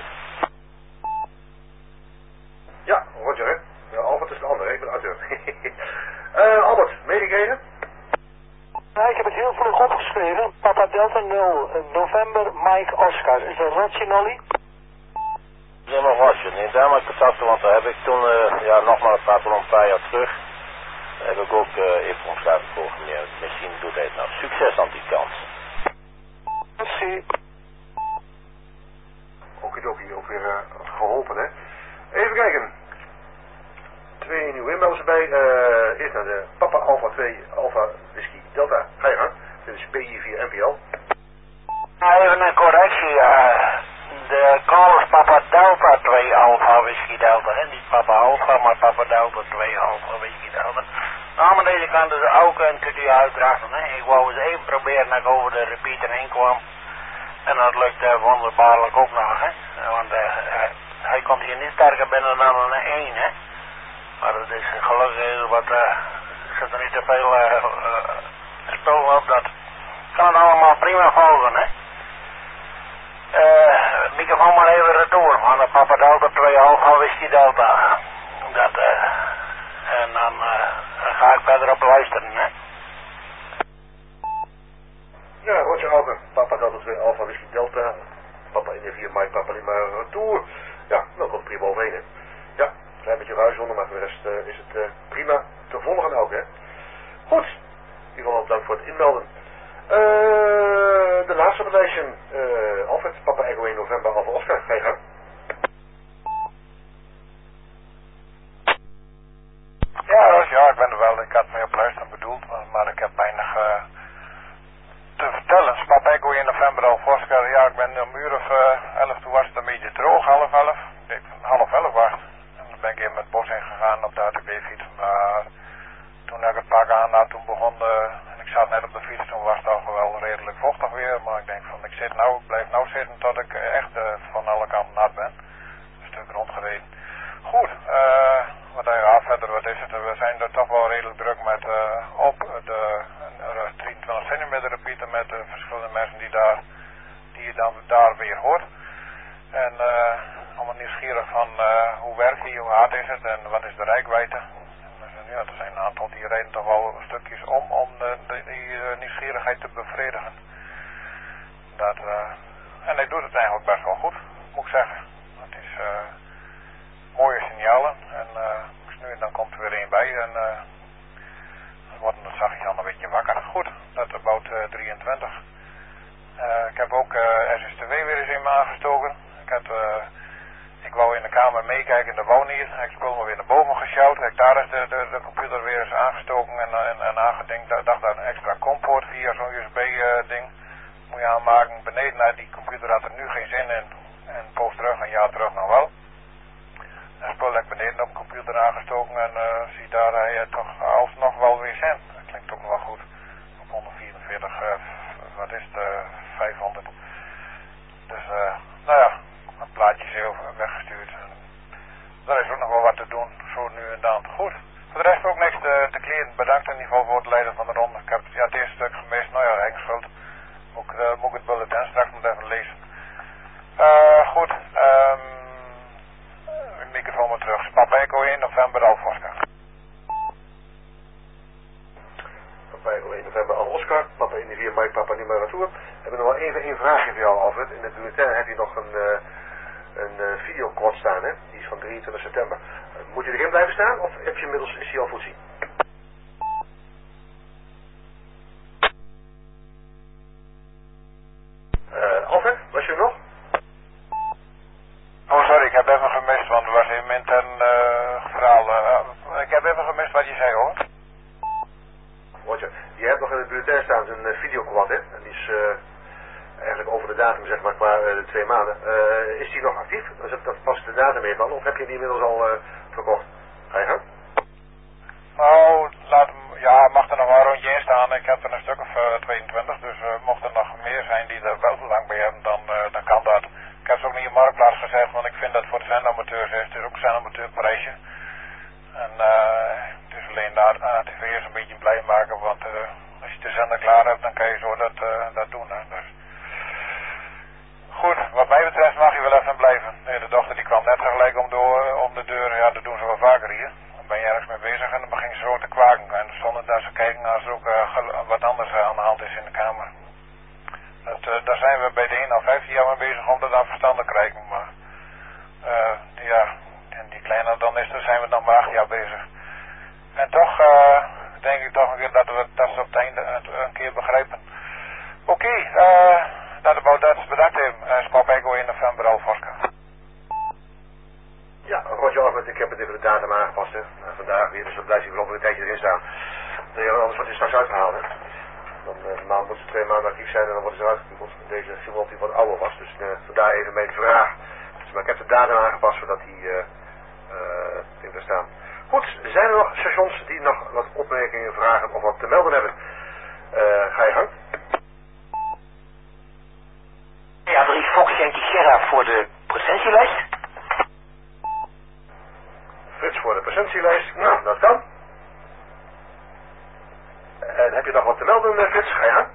Ja, Roger hè. Ja, Albert is de andere, ik ben Arthur. Albert, meegekregen? Ja, ik heb het heel vlug opgeschreven. Papa Delta 0 November Mike Oscar. Is dat Roger Nolly? Ja, maar Roger, neem daar maar contact, want daar heb ik toen, nogmaals, het al een paar jaar terug, heb ik ook even omschrijving geprogrammeerd. Misschien doet hij het nou. Succes aan die kant. Okidoki, ook weer geholpen, hè. Even kijken. 2 nieuwe inmelders erbij. Eerst naar de Papa Alpha 2 Alpha Whisky Delta. Ga je gang. Dit is PI4 NPL. Even een correctie. De call is Papa Delta 2 Alpha Whisky Delta. En niet Papa Alpha, maar Papa Delta 2 Alpha Whisky Delta. Nou, aan deze kant is ook en kunt u uitdragen. Hè? Ik wou eens even proberen dat ik over de repeater heen kwam. En dat lukt wonderbaarlijk ook nog. Hè? Want hij komt hier niet sterker binnen dan een 1. Hè? Maar het is gelukkig wat... zit er niet te veel spul op. Dat kan het allemaal prima volgen. Hè? Microfoon maar even retour van de Papa Delta 2 Alpha Whisky Delta. En dan ga ik verder op luisteren, hè. Ja, Roger Alpha, Papa Delta 2 Alpha Whisky Delta. Papa India 4 Mike, Papa Lima Retour. Ja, dat komt prima overheen, hè. Ja, klein beetje ruis onder, maar voor de rest is het prima te volgen ook, hè. Goed, in ieder geval bedankt voor het inmelden. De laatste op het lijstje, Alfred, Papa Echo 1 November, Alpha Oscar, ga je gang. Ja, ik ben er wel. Ik had meer op luisteren bedoeld, maar ik heb weinig te vertellen. Papa Echo 1 November, Alpha Oscar. Ja, ik ben om uur of 11, toen was het een beetje droog, half 11. Ik denk half 11 was. En dan ben ik even het bos in gegaan op de ATV-fiets, maar toen ik het pak aan had, toen begon en ik zat net op de fiets, toen was het al wel redelijk vochtig weer, maar ik denk van ik blijf nou zitten tot ik echt van alle kanten nat ben. Een stuk rondgereden. Goed, verder wat is het, we zijn er toch wel redelijk druk met op de 23 centimeter repeater met verschillende mensen die je dan daar weer hoort. En allemaal nieuwsgierig van hoe werkt die, hoe hard is het en wat is de reikwijdte. Ja, er zijn een aantal die rijden toch wel stukjes om die nieuwsgierigheid te bevredigen. En hij doet het eigenlijk best wel goed, moet ik zeggen. Het is mooie signalen en nu en dan komt er weer één bij en dan wordt het zachtjes al een beetje wakker. Goed, dat is about 23. Ik heb ook SSTW weer eens in me aangestoken. Ik wou in de kamer meekijken en dat wou niet. Ik spul me weer naar boven gesjouwd. Ik daar is de computer weer eens aangestoken en aangedinkt. Dacht dat een extra comport via zo'n USB ding moet je aanmaken. Beneden die computer had er nu geen zin in. En poos terug, een jaar terug nog wel. En spul ik beneden op de computer aangestoken en zie daar hij toch alsnog wel weer zin. Dat klinkt ook nog wel goed. Op 144, wat is het, 500. Dus nou ja. Een plaatje zelf weggestuurd. Daar is ook nog wel wat te doen, zo nu en dan. Goed, voor de rest ook niks te kleren. Bedankt in ieder geval voor het leiden van de ronde. Ik heb het eerste stuk gemist, nou ja, eigen schuld. Moet ik het bulletin straks nog even lezen. Goed, microfoon maar terug. Papa Echo 1 November Alpha Oscar. Papa Echo 1 November Alpha Oscar. Papa India 4 Mike, Papa Lima Retour. We hebben nog wel even één vraagje voor jou, Alfred. In het bulletin heb je nog een videoquad staan, hè? Die is van 23 september. Moet je erin blijven staan of heb je inmiddels, is die al voorzien? Alfred, was je er nog? Oh sorry, ik heb even gemist, want er was een intern verhaal. Ik heb even gemist wat je zei, hoor. Roger, je hebt nog in het bulletin staan een videoquad, hè? En die is eigenlijk over de datum, zeg maar, qua de 2 maanden. Is die nog actief? Dat past de datum mee dan? Of heb je die inmiddels al verkocht? Ga je gang? Nou, mag er nog wel een rondje in staan. Ik heb er een stuk of 22, dus mocht er nog meer zijn die er wel te lang bij hebben, dan kan dat. Ik heb ze ook niet in Marktplaats gezegd, want ik vind dat voor de zendamateurs is. Het is ook een zendamateurprijsje. En het is alleen de ATV'ers een beetje blij maken, want als je de zender klaar hebt, dan kan je zo dat doen. Hè. Dus. Goed, wat mij betreft mag je wel even blijven. Nee, de dochter die kwam net gelijk om de deur, ja dat doen ze wel vaker hier. Dan ben je ergens mee bezig en dan begint ze zo te kwaken. En zonder dat ze kijken als er ook wat anders aan de hand is in de kamer. Daar zijn we bij de 1 al 15 jaar mee bezig om dat aan verstand te krijgen. Maar ja, en die kleine dan zijn we nog maar 8 jaar bezig. En toch denk ik toch een keer dat ze op het einde een keer begrijpen. Oké, Dat about that. Bedankt even. Papa Echo 1 November Alpha Oscar. Ja, Roger Albert, ik heb het even de datum aangepast, hè. Vandaag weer, dus dat blijft hier voorlopig een tijdje erin staan. Anders wordt hij straks uitgehaald, hè. Dan moeten ze 2 maanden actief zijn en dan worden ze eruit geknippeld. Deze viel op die wat ouder was, dus vandaar even mijn vraag. Dus, maar ik heb de datum aangepast zodat die in te staan. Goed, zijn er nog stations die nog wat opmerkingen, vragen of wat te melden hebben? Ga je gang. Ja, 3 Fox Yankee Sierra voor de presentielijst. Frits voor de presentielijst. Nou, dat kan. En heb je nog wat te melden, Frits? Ga je gang.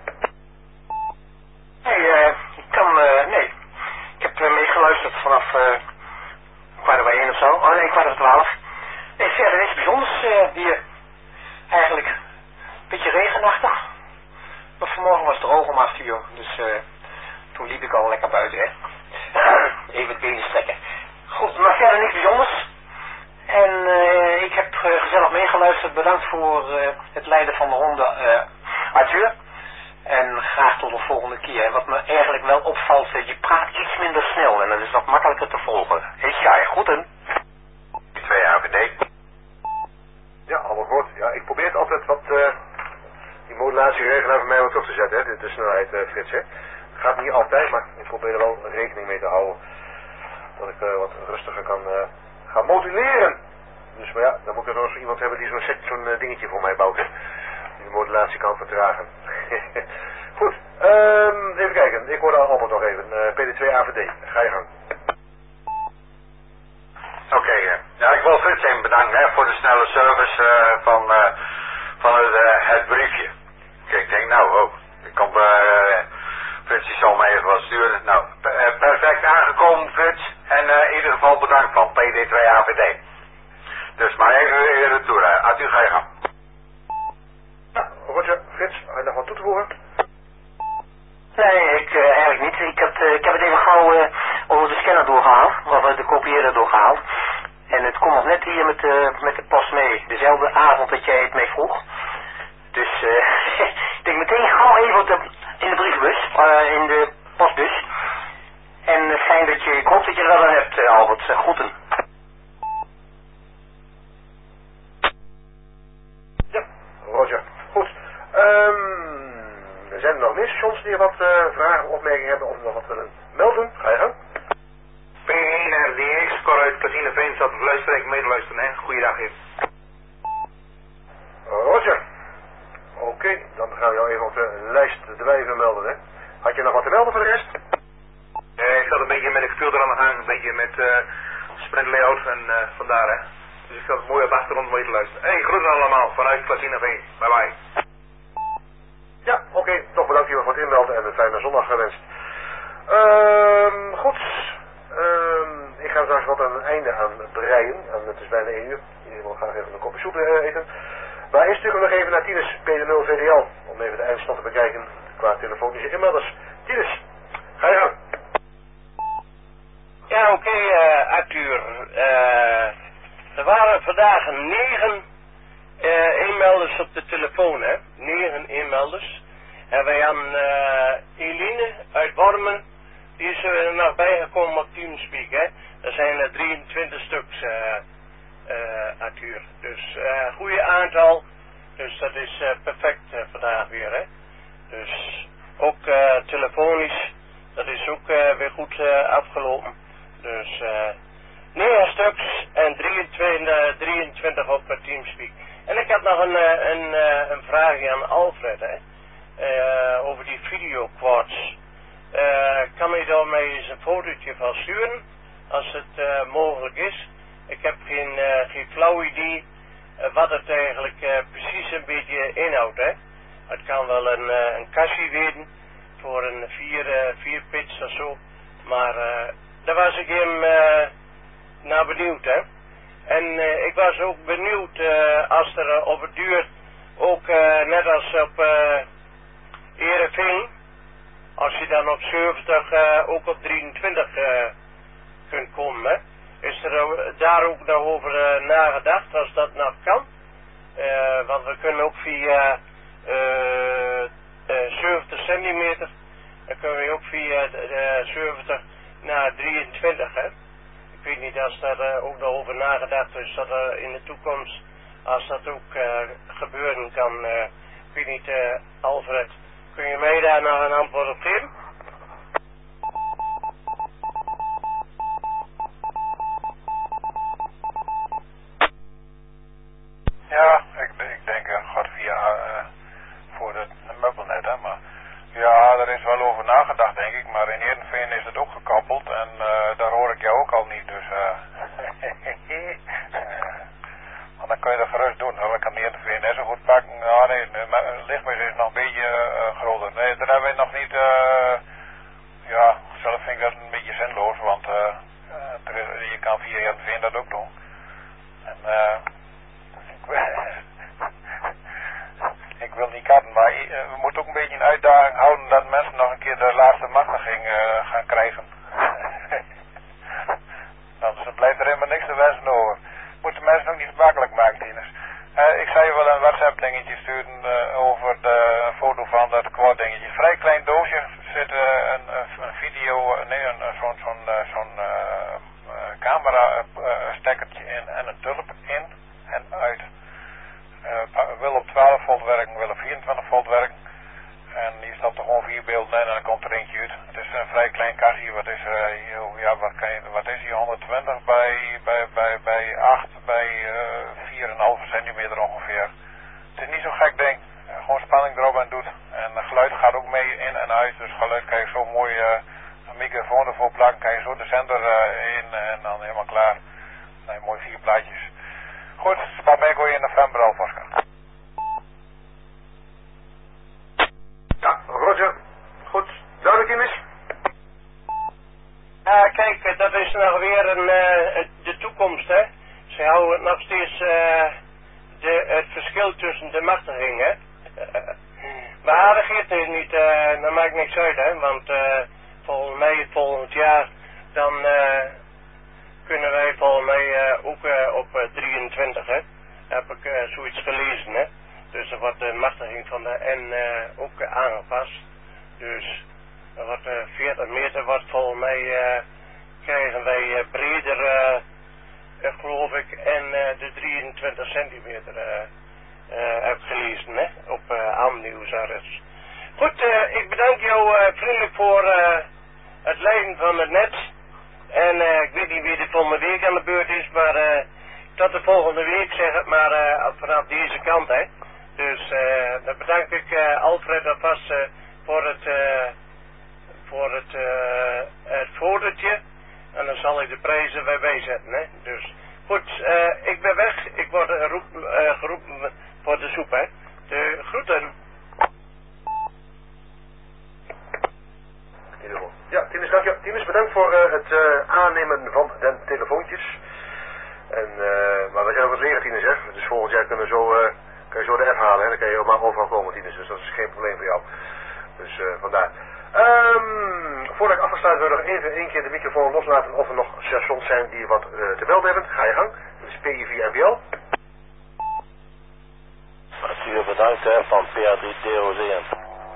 Nee, ik kan, nee. Ik heb meegeluisterd vanaf 1:15 of zo. Oh nee, 11:15. Nee, verder niks bijzonders hier. Eigenlijk een beetje regenachtig. Maar vanmorgen was het droog om 8 uur. Dus toen liep ik al lekker buiten, hè. Even het benen strekken. Goed, maar verder niks bijzonders. En ik heb gezellig meegeluisterd. Bedankt voor het leiden van de ronde Arthur. En graag tot de volgende keer. En wat me eigenlijk wel opvalt, je praat iets minder snel en dat is wat makkelijker te volgen. Heet jij, groeten. 2 AVD. Ja, allemaal goed. Ja, ik probeer het altijd wat, die modulatieregelaar van mij wat terug te zetten, hè. De snelheid, Frits, hè. Het gaat niet altijd, maar ik probeer er wel rekening mee te houden. Dat ik wat rustiger kan gaan moduleren. Dus maar ja, dan moet ik er nog eens iemand hebben die zo'n dingetje voor mij bouwt, hè. Die de modulatie kan vertragen. Goed, even kijken. Ik hoor Albert nog even. PD2 AVD, ga je gang. Oké, ja, ik wil Frits even bedanken hè, voor de snelle service van het briefje. Kijk, ik denk nou, ik kom Frits die zal me even wat sturen. Nou, perfect aangekomen Frits en in ieder geval bedankt van PD2 AVD. Dus maar even weer retour, Arthur, ga je gang. Ja, Roger, Frits, had je nog wat toe te voegen? Nee, ik eigenlijk niet. Ik heb het even gauw over de scanner doorgehaald, of de kopieerder doorgehaald. En het komt nog net hier met de post mee, dezelfde avond dat jij het mee vroeg. Dus ik denk meteen gauw even in de brievenbus, in de postbus. En fijn dat ik hoop dat je er wel aan hebt, Albert. Groeten. Ja, Roger. Goed. Zijn er nog meer stations die wat vragen, opmerkingen hebben of nog wat willen melden? Ga je gang. P1 RDX, Cor uit Katineveen, zat op luisteren, medeluisteren, hè. Goeiedag, heer. Roger. Oké, dan gaan we jou even op de lijst erbij even melden, hè. Had je nog wat te melden voor de rest? Ik zat een beetje met de computer aan de gang, een beetje met sprint layout en vandaar, hè. Dus ik zat mooi op de achtergrond mee te luisteren. Hey, groeten allemaal vanuit Katineveen. Bye bye. Ja, oké, toch bedankt voor het inmelden en een fijne zondag gewenst. Goed. Ik ga straks wat aan het einde aan breien. En het is bijna 1 uur. Ik wil graag even een kopje soep eten. Maar eerst sturen we nog even naar Tinus PD0 VDL. Om even de eindstand te bekijken qua telefonische inmelders. Tinus, ga je gang. Ja, oké, Arthur. Er waren vandaag 9 inmelders op de telefoon, hè. 9 inmelders. En wij aan Eline uit Wormen, die is er nog bijgekomen op Teamspeak, hè. Er zijn 23 stuks, Arthur. Dus goede aantal. Dus dat is perfect vandaag weer, hè. Dus ook telefonisch, dat is ook weer goed afgelopen. Dus 9 stuks en 23 op Teamspeak. En ik heb nog een vraagje aan Alfred, hè. Over die videoquads. Kan je daar mij eens een fotootje van sturen, als het mogelijk is? Ik heb geen flauw idee wat het eigenlijk precies een beetje inhoudt, hè. Het kan wel een kastje weten voor een 4 pits of zo, maar daar was ik hem naar benieuwd, hè. En ik was ook benieuwd als er op het duur ook net als op Ereveen, als je dan op 70 ook op 23 kunt komen, hè. Is er daar ook nog over nagedacht als dat nog kan? Want we kunnen ook via 70 centimeter dan kunnen we ook via de 70 naar 23, hè. Ik weet niet als daar ook nog over nagedacht is, dat er in de toekomst, als dat ook gebeuren kan, ik weet niet, Alfred, kun je mij daar nog een antwoord op geven? Ja, ik denk, gaat via voor het meubelnet, hè, maar ja, er is wel over nagedacht, denk ik, maar in Heerenveen is het ook gekoppeld en daar hoor ik jou ook al niet, dus maar dan kun je dat gerust doen, hoor. Ik kan Heerenveen net zo goed pakken. Ja, nee, lichtmis is nog een beetje groter. Nee, daar hebben we nog niet, ja, zelf vind ik dat een beetje zinloos, want je kan via Heerenveen dat ook doen. En ik wil niet katten, maar we moeten ook een beetje een uitdaging houden dat mensen nog een keer de laatste machtiging gaan krijgen. Anders blijft er helemaal niks te wensen over. Moeten mensen ook niet makkelijk maken, Tinus. Ik zou je wel een WhatsApp dingetje sturen over de foto van dat quad dingetje. Vrij klein doosje, er zit een video, nee, zo'n camera stekkertje in en een tulp in en uit. Wil op 12 volt werken, wil op 24 volt werken. En hier staat er gewoon 4 beelden in en dan komt er eentje uit. Het is een vrij klein kastje, wat is wat is hier, 120 bij 8 bij 4,5 centimeter ongeveer. Het is niet zo'n gek ding. Gewoon spanning erop en doet. En het geluid gaat ook mee in en uit, dus geluid kan je zo mooi een microfoon ervoor plakken, kan je zo de zender in en dan helemaal klaar. Nee, mooi 4 plaatjes. Goed, Papa Echo in november al, Oscar. Ja, Roger. Goed. Duidelijk, Tinus? Ja, kijk, dat is nog weer de toekomst, hè. Ze houden nog steeds het verschil tussen de machtigingen, hè. Maar dat geeft het niet, dat maakt niks uit, hè. Want volgens mij volgend jaar, dan kunnen wij volgens mij ook op 23, hè. Heb ik zoiets gelezen, hè. Dus er wordt de machtiging van de N ook aangepast. Dus er wordt 40 meter wordt volgens mij krijgen wij breder, geloof ik, en de 23 centimeter heb ik gelezen, hè, op Amnieuws. Goed, ik bedank jou vriendelijk voor het leiden van het net. En ik weet niet wie de volgende week aan de beurt is, maar tot de volgende week, zeg het maar, vanaf deze kant, hè. Dus dan bedank ik Alfred alvast voor het fotootje. En dan zal ik de prijzen weer bijzetten, hè. Dus goed, ik ben weg. Ik word geroepen voor de soep, hè. De groeten. Ja, Tinus, dank je. Tinus, bedankt voor het aannemen van de telefoontjes. En, maar we zijn ook wat leren, Tinus, hè. Dus volgend jaar kunnen we zo, kan je zo de F halen, hè. Dan kan je helemaal overal komen, Tinus. Dus dat is geen probleem voor jou. Dus vandaar. Voordat ik afgesluit wil ik nog even één keer de microfoon loslaten of er nog stations zijn die wat te melden hebben. Ga je gang. Dat is PI4 NPL. Natuurlijk bedankt, hè, van PA3 DOZ.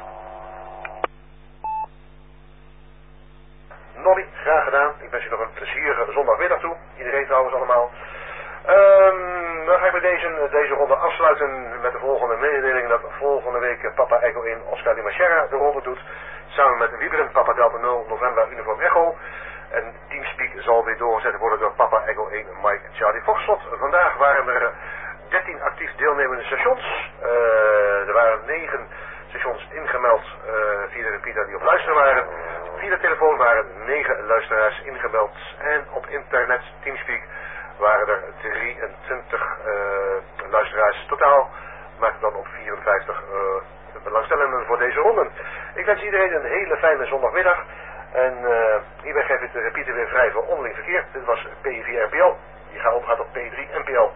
Nolly, graag gedaan. Ik wens je nog een plezierige zondagmiddag toe. Iedereen trouwens allemaal. Dan ga ik bij deze ronde afsluiten met de volgende mededeling dat volgende week Papa Echo 1 Oscar Lima Sierra de ronde doet. Samen met Wieberen Papa Delta 0 November Uniform Echo. En Teamspeak zal weer doorgezet worden door Papa Echo 1 Mike Charlie Foxtrot. Vandaag waren er 13 actief deelnemende stations. Er waren 9 stations ingemeld via de repeater die op luisteren waren. Via de telefoon waren 9 luisteraars ingemeld. En op internet Teamspeak waren er 23 luisteraars totaal. Maakt dan op 54 belangstellenden voor deze ronde. Ik wens iedereen een hele fijne zondagmiddag. En hierbij geef ik de repeater weer vrij voor onderling verkeer. Dit was P4 NPL. Die gaat overgaan op P3 NPL.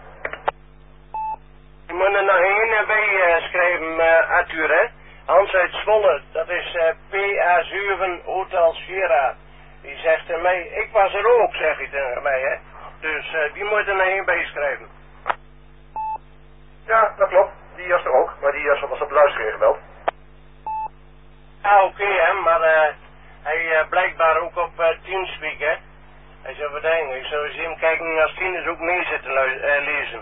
Je moet er nog één bij schrijven, Arthur, hè. Hans uit Zwolle, dat is PA7 Hotel Sierra. Die zegt tegen mij, ik was er ook, zeg hij tegen mij, hè. Dus die moet er nog één bij schrijven. Ja, dat klopt. Die was er ook, maar die was op luisteren gemeld. Ja, oké, hè, maar hij blijkbaar ook op Teamspeak, hè. Hij zou wat eigenlijk, zo eens even kijken als tieners ook mee zitten lezen.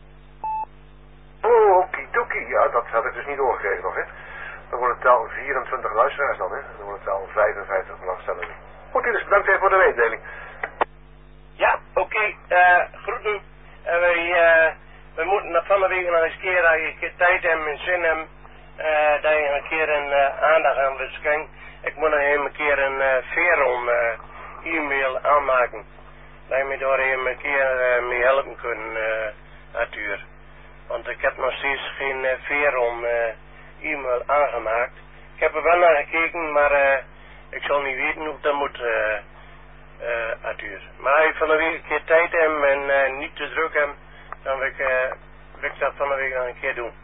Oh, okidoki. Ja, dat had ik dus niet doorgekregen nog, hè. Dan wordt het wel 24 luisteraars dan, hè. Dan wordt het wel 55 belangstellenden. Goed, dus bedankt even voor de mededeling. Ja, oké, groeten. We moeten van de week nog eens een keer, als je een keer tijd hebt en zin hebt, dat je een keer een aandacht aan wilt schenken. Ik moet nog even een keer een Veron e-mail aanmaken. Dat je me daar even een keer mee helpen kunt, Arthur. Want ik heb nog steeds geen Veron e-mail aangemaakt. Ik heb er wel naar gekeken, maar ik zal niet weten hoe dat moet, Arthur. Maar als je van de week een keer tijd hebt en niet te druk hebt, dan wil ik dat van de week nog een keer doen.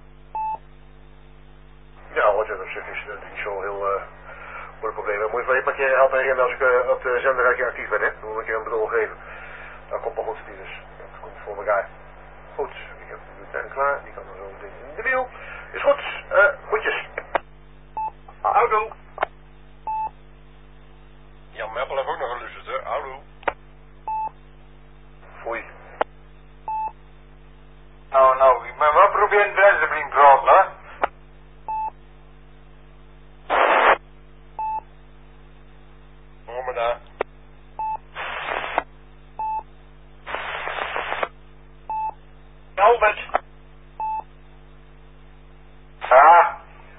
Ja, Roger, dat is niet zo heel moeilijk probleem. Dan moet je wel een keer helpen herinneren als ik op de zender een keer actief ben, hè. Dan moet ik een keer een bedoel geven. Dat komt wel goed, dus dat komt voor elkaar. Goed, ik heb de bibliotheek klaar. Die kan er zo meteen in de wiel. Is goed, goedjes. Houdoe. Jan Meppel heeft ook nog geluisterd, hè. Houdoe. Foei. Nou, ik ben wel proberen Dresdenbliem praten, hè. Hoor me daar. Albert. Ja.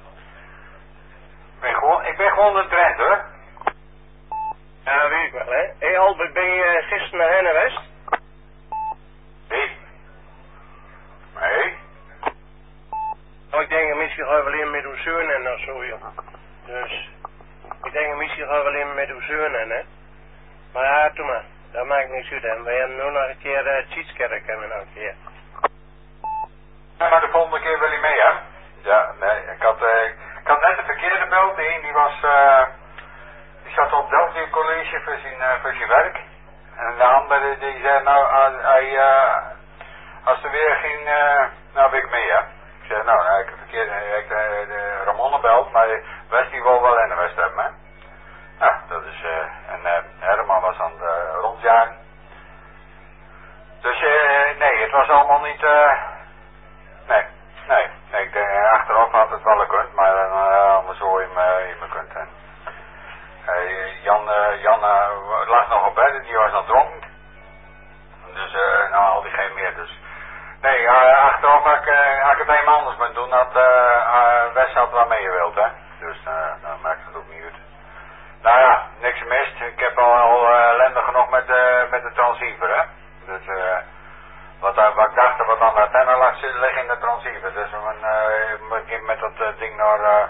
Ik ben gewoon een Drent, hoor. Ja, weet ik wel, hè. Hé Albert, ben je gisteren naar Henne West? Nee. Nee. Nou, ik denk misschien gaan we alleen met uw zoon en zo, joh. Dus, ik denk misschien gaan we alleen met uw zoon en, hè. Maar ja, doe maar. Dat maakt niks uit, hè. We hebben nu nog een keer Tjietskerk hebben we nog een keer. Ja, maar de volgende keer wil je mee, hè? Ja, nee, ik had net de verkeerde bel. De een die zat op Delft College voor zijn werk. En de andere die zei, nou, als er weer ging, nou wil ik mee, hè. Ik zei, nou, ik heb verkeerd, de Ramon belt, maar West die wil wel in de West hebben, hè. Ja, dat is, en Herman was aan het rondjagen. Dus, nee, het was allemaal niet, nee, ik denk, achteraf had het wel gekund, maar dan allemaal zo in me kunt, hè. Jan lag nog op bed, die was nog dronken. Dus, nou had hij geen meer, dus. Nee, achteraf had ik het helemaal anders moeten doen, dat West had wel mee gewild, hè. Dus, dan maakt het ook niet uit. Nou ja, niks gemist. Ik heb al ellende genoeg met de transceiver, hè. Dus, wat ik dacht, wat aan de antenne lag, ligt in de transceiver. Dus, met dat ding naar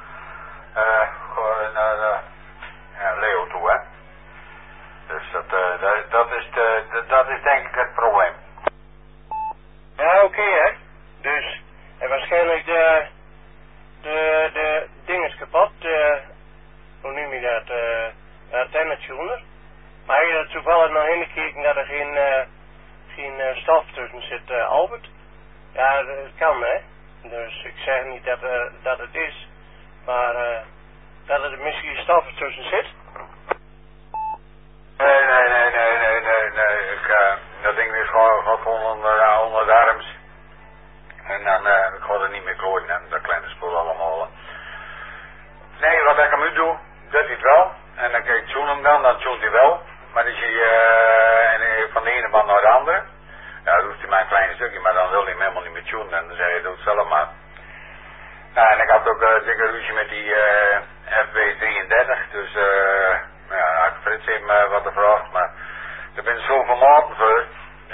Leo toe, hè. Dus dat is denk ik het probleem. Ja, oké, hè. Dus, en waarschijnlijk de ding is kapot, hoe noem je dat, de antenne-tuner. Maar heb je er toevallig nog ingekeken dat er geen stof tussen zit, Albert? Ja, dat kan, hè. Dus ik zeg niet dat het is, maar dat er misschien stof tussen zit. Nee. Dat ding is gewoon onder de arms. En dan ik ga er niet meer klooien, hè, dat kleine spul allemaal. Nee, wat ik aan u doe, dat is het wel. En dan kijk ik hem dan tune hij wel. Maar dan zie je van de ene band naar de andere. Ja, dan hoeft hij maar een klein stukje, maar dan wil hij hem helemaal niet meer tunen. En dan zeg je, doe het zelf maar. Nou, en ik had ook dikke ruzie met die FB33, dus ja, ik Frits heeft me wat gevraagd, maar er zijn zoveel maten voor.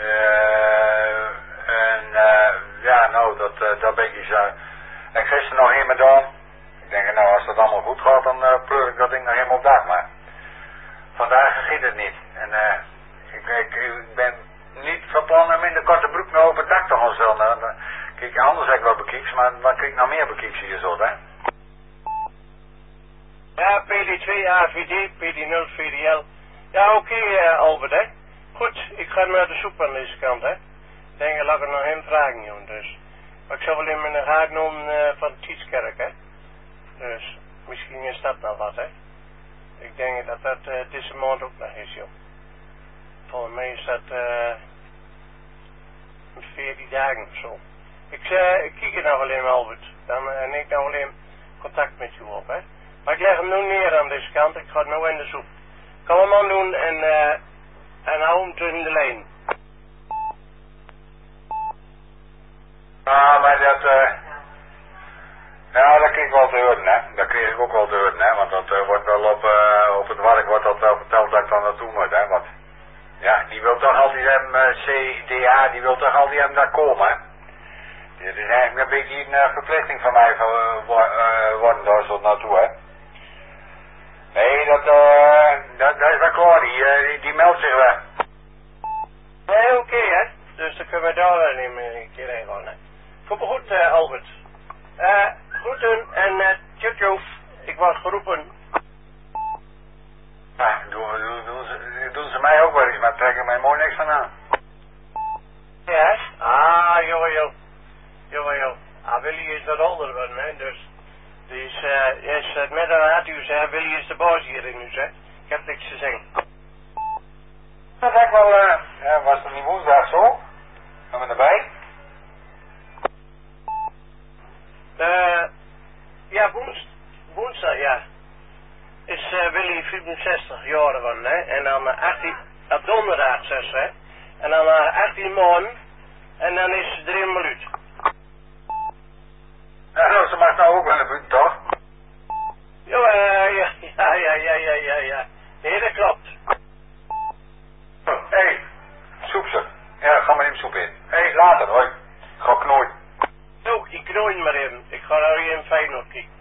Ja, nou, dat beetje zo. En gisteren nog helemaal gedaan. Ik denk, nou, als dat allemaal goed gaat, dan pleur ik dat ding nog helemaal op dak, maar vandaag giet het niet. En ik ben niet van plan om in de korte broek naar op het dak te gaan stellen. Kijk, anders heb ik wel bekieks, maar dan krijg ik nog meer bekieks hier zo, hè. Ja, PD2, AVD, PD0, VDL. Ja, oké, Albert, hè. Goed, ik ga naar de soep aan deze kant, hè. Ik denk, laat ik nog hem vragen, joh, dus. Maar ik zal wel in mijn gaten noemen van Tjietskerk, hè. Dus, Misschien is dat nou wat, hè. Ik denk dat dat deze maand ook nog is, joh. Volgens mij is dat 14 dagen of zo. Ik kijk het nou alleen, Albert. Dan neem ik nou alleen contact met je op, hè. Maar ik leg hem nu neer aan deze kant. Ik ga het nou in de soep. Kan hem aan doen en hou hem tussen de lijn. Nou, maar dat, ja, dat kreeg ik wel te horen, hè. Dat kreeg ik ook wel te horen, hè. Want dat wordt wel op het werk wordt dat wel verteld dat ik dan naartoe moet, hè. Want, ja, die wil toch altijd hem, CDA, die wil toch altijd hem daar komen, hè. Dit is eigenlijk een beetje een verplichting van mij worden daar zo naartoe, hè. Nee, dat is wel klaar, die meldt zich wel. Nee, oké, hè. Dus dan kunnen we daar wel een keer heen gaan, hè. Kom maar goed, Albert. Groeten en tjoe. Ik word geroepen. Ja, doen ze mij ook wel eens, maar trekken mij mooi niks van aan. Ja? Ah, joh. Ah, Willy is wat ouder worden, hè, dus. Die is met een harthuis, hè. Willy is de baas hier in huis, hè. Ik heb niks te zeggen. Dat is wel, ja, was het niet woensdag zo? Gaan we erbij? Ja, woensdag, ja. Is Willy 65 jaar geworden, hè. En dan 18, op donderdag 6, hè. En dan 18 maanden. En dan is ze 3 minuten. Ja, ze mag nou ook wel een buurt, toch? Ja. Nee, dat klopt. Hé, soep ze. Ja, ga maar in soep in. Hé, later, hoi. Ga knooien. Zo, ik knooi maar even. Ik ga nou even fijn op kijken.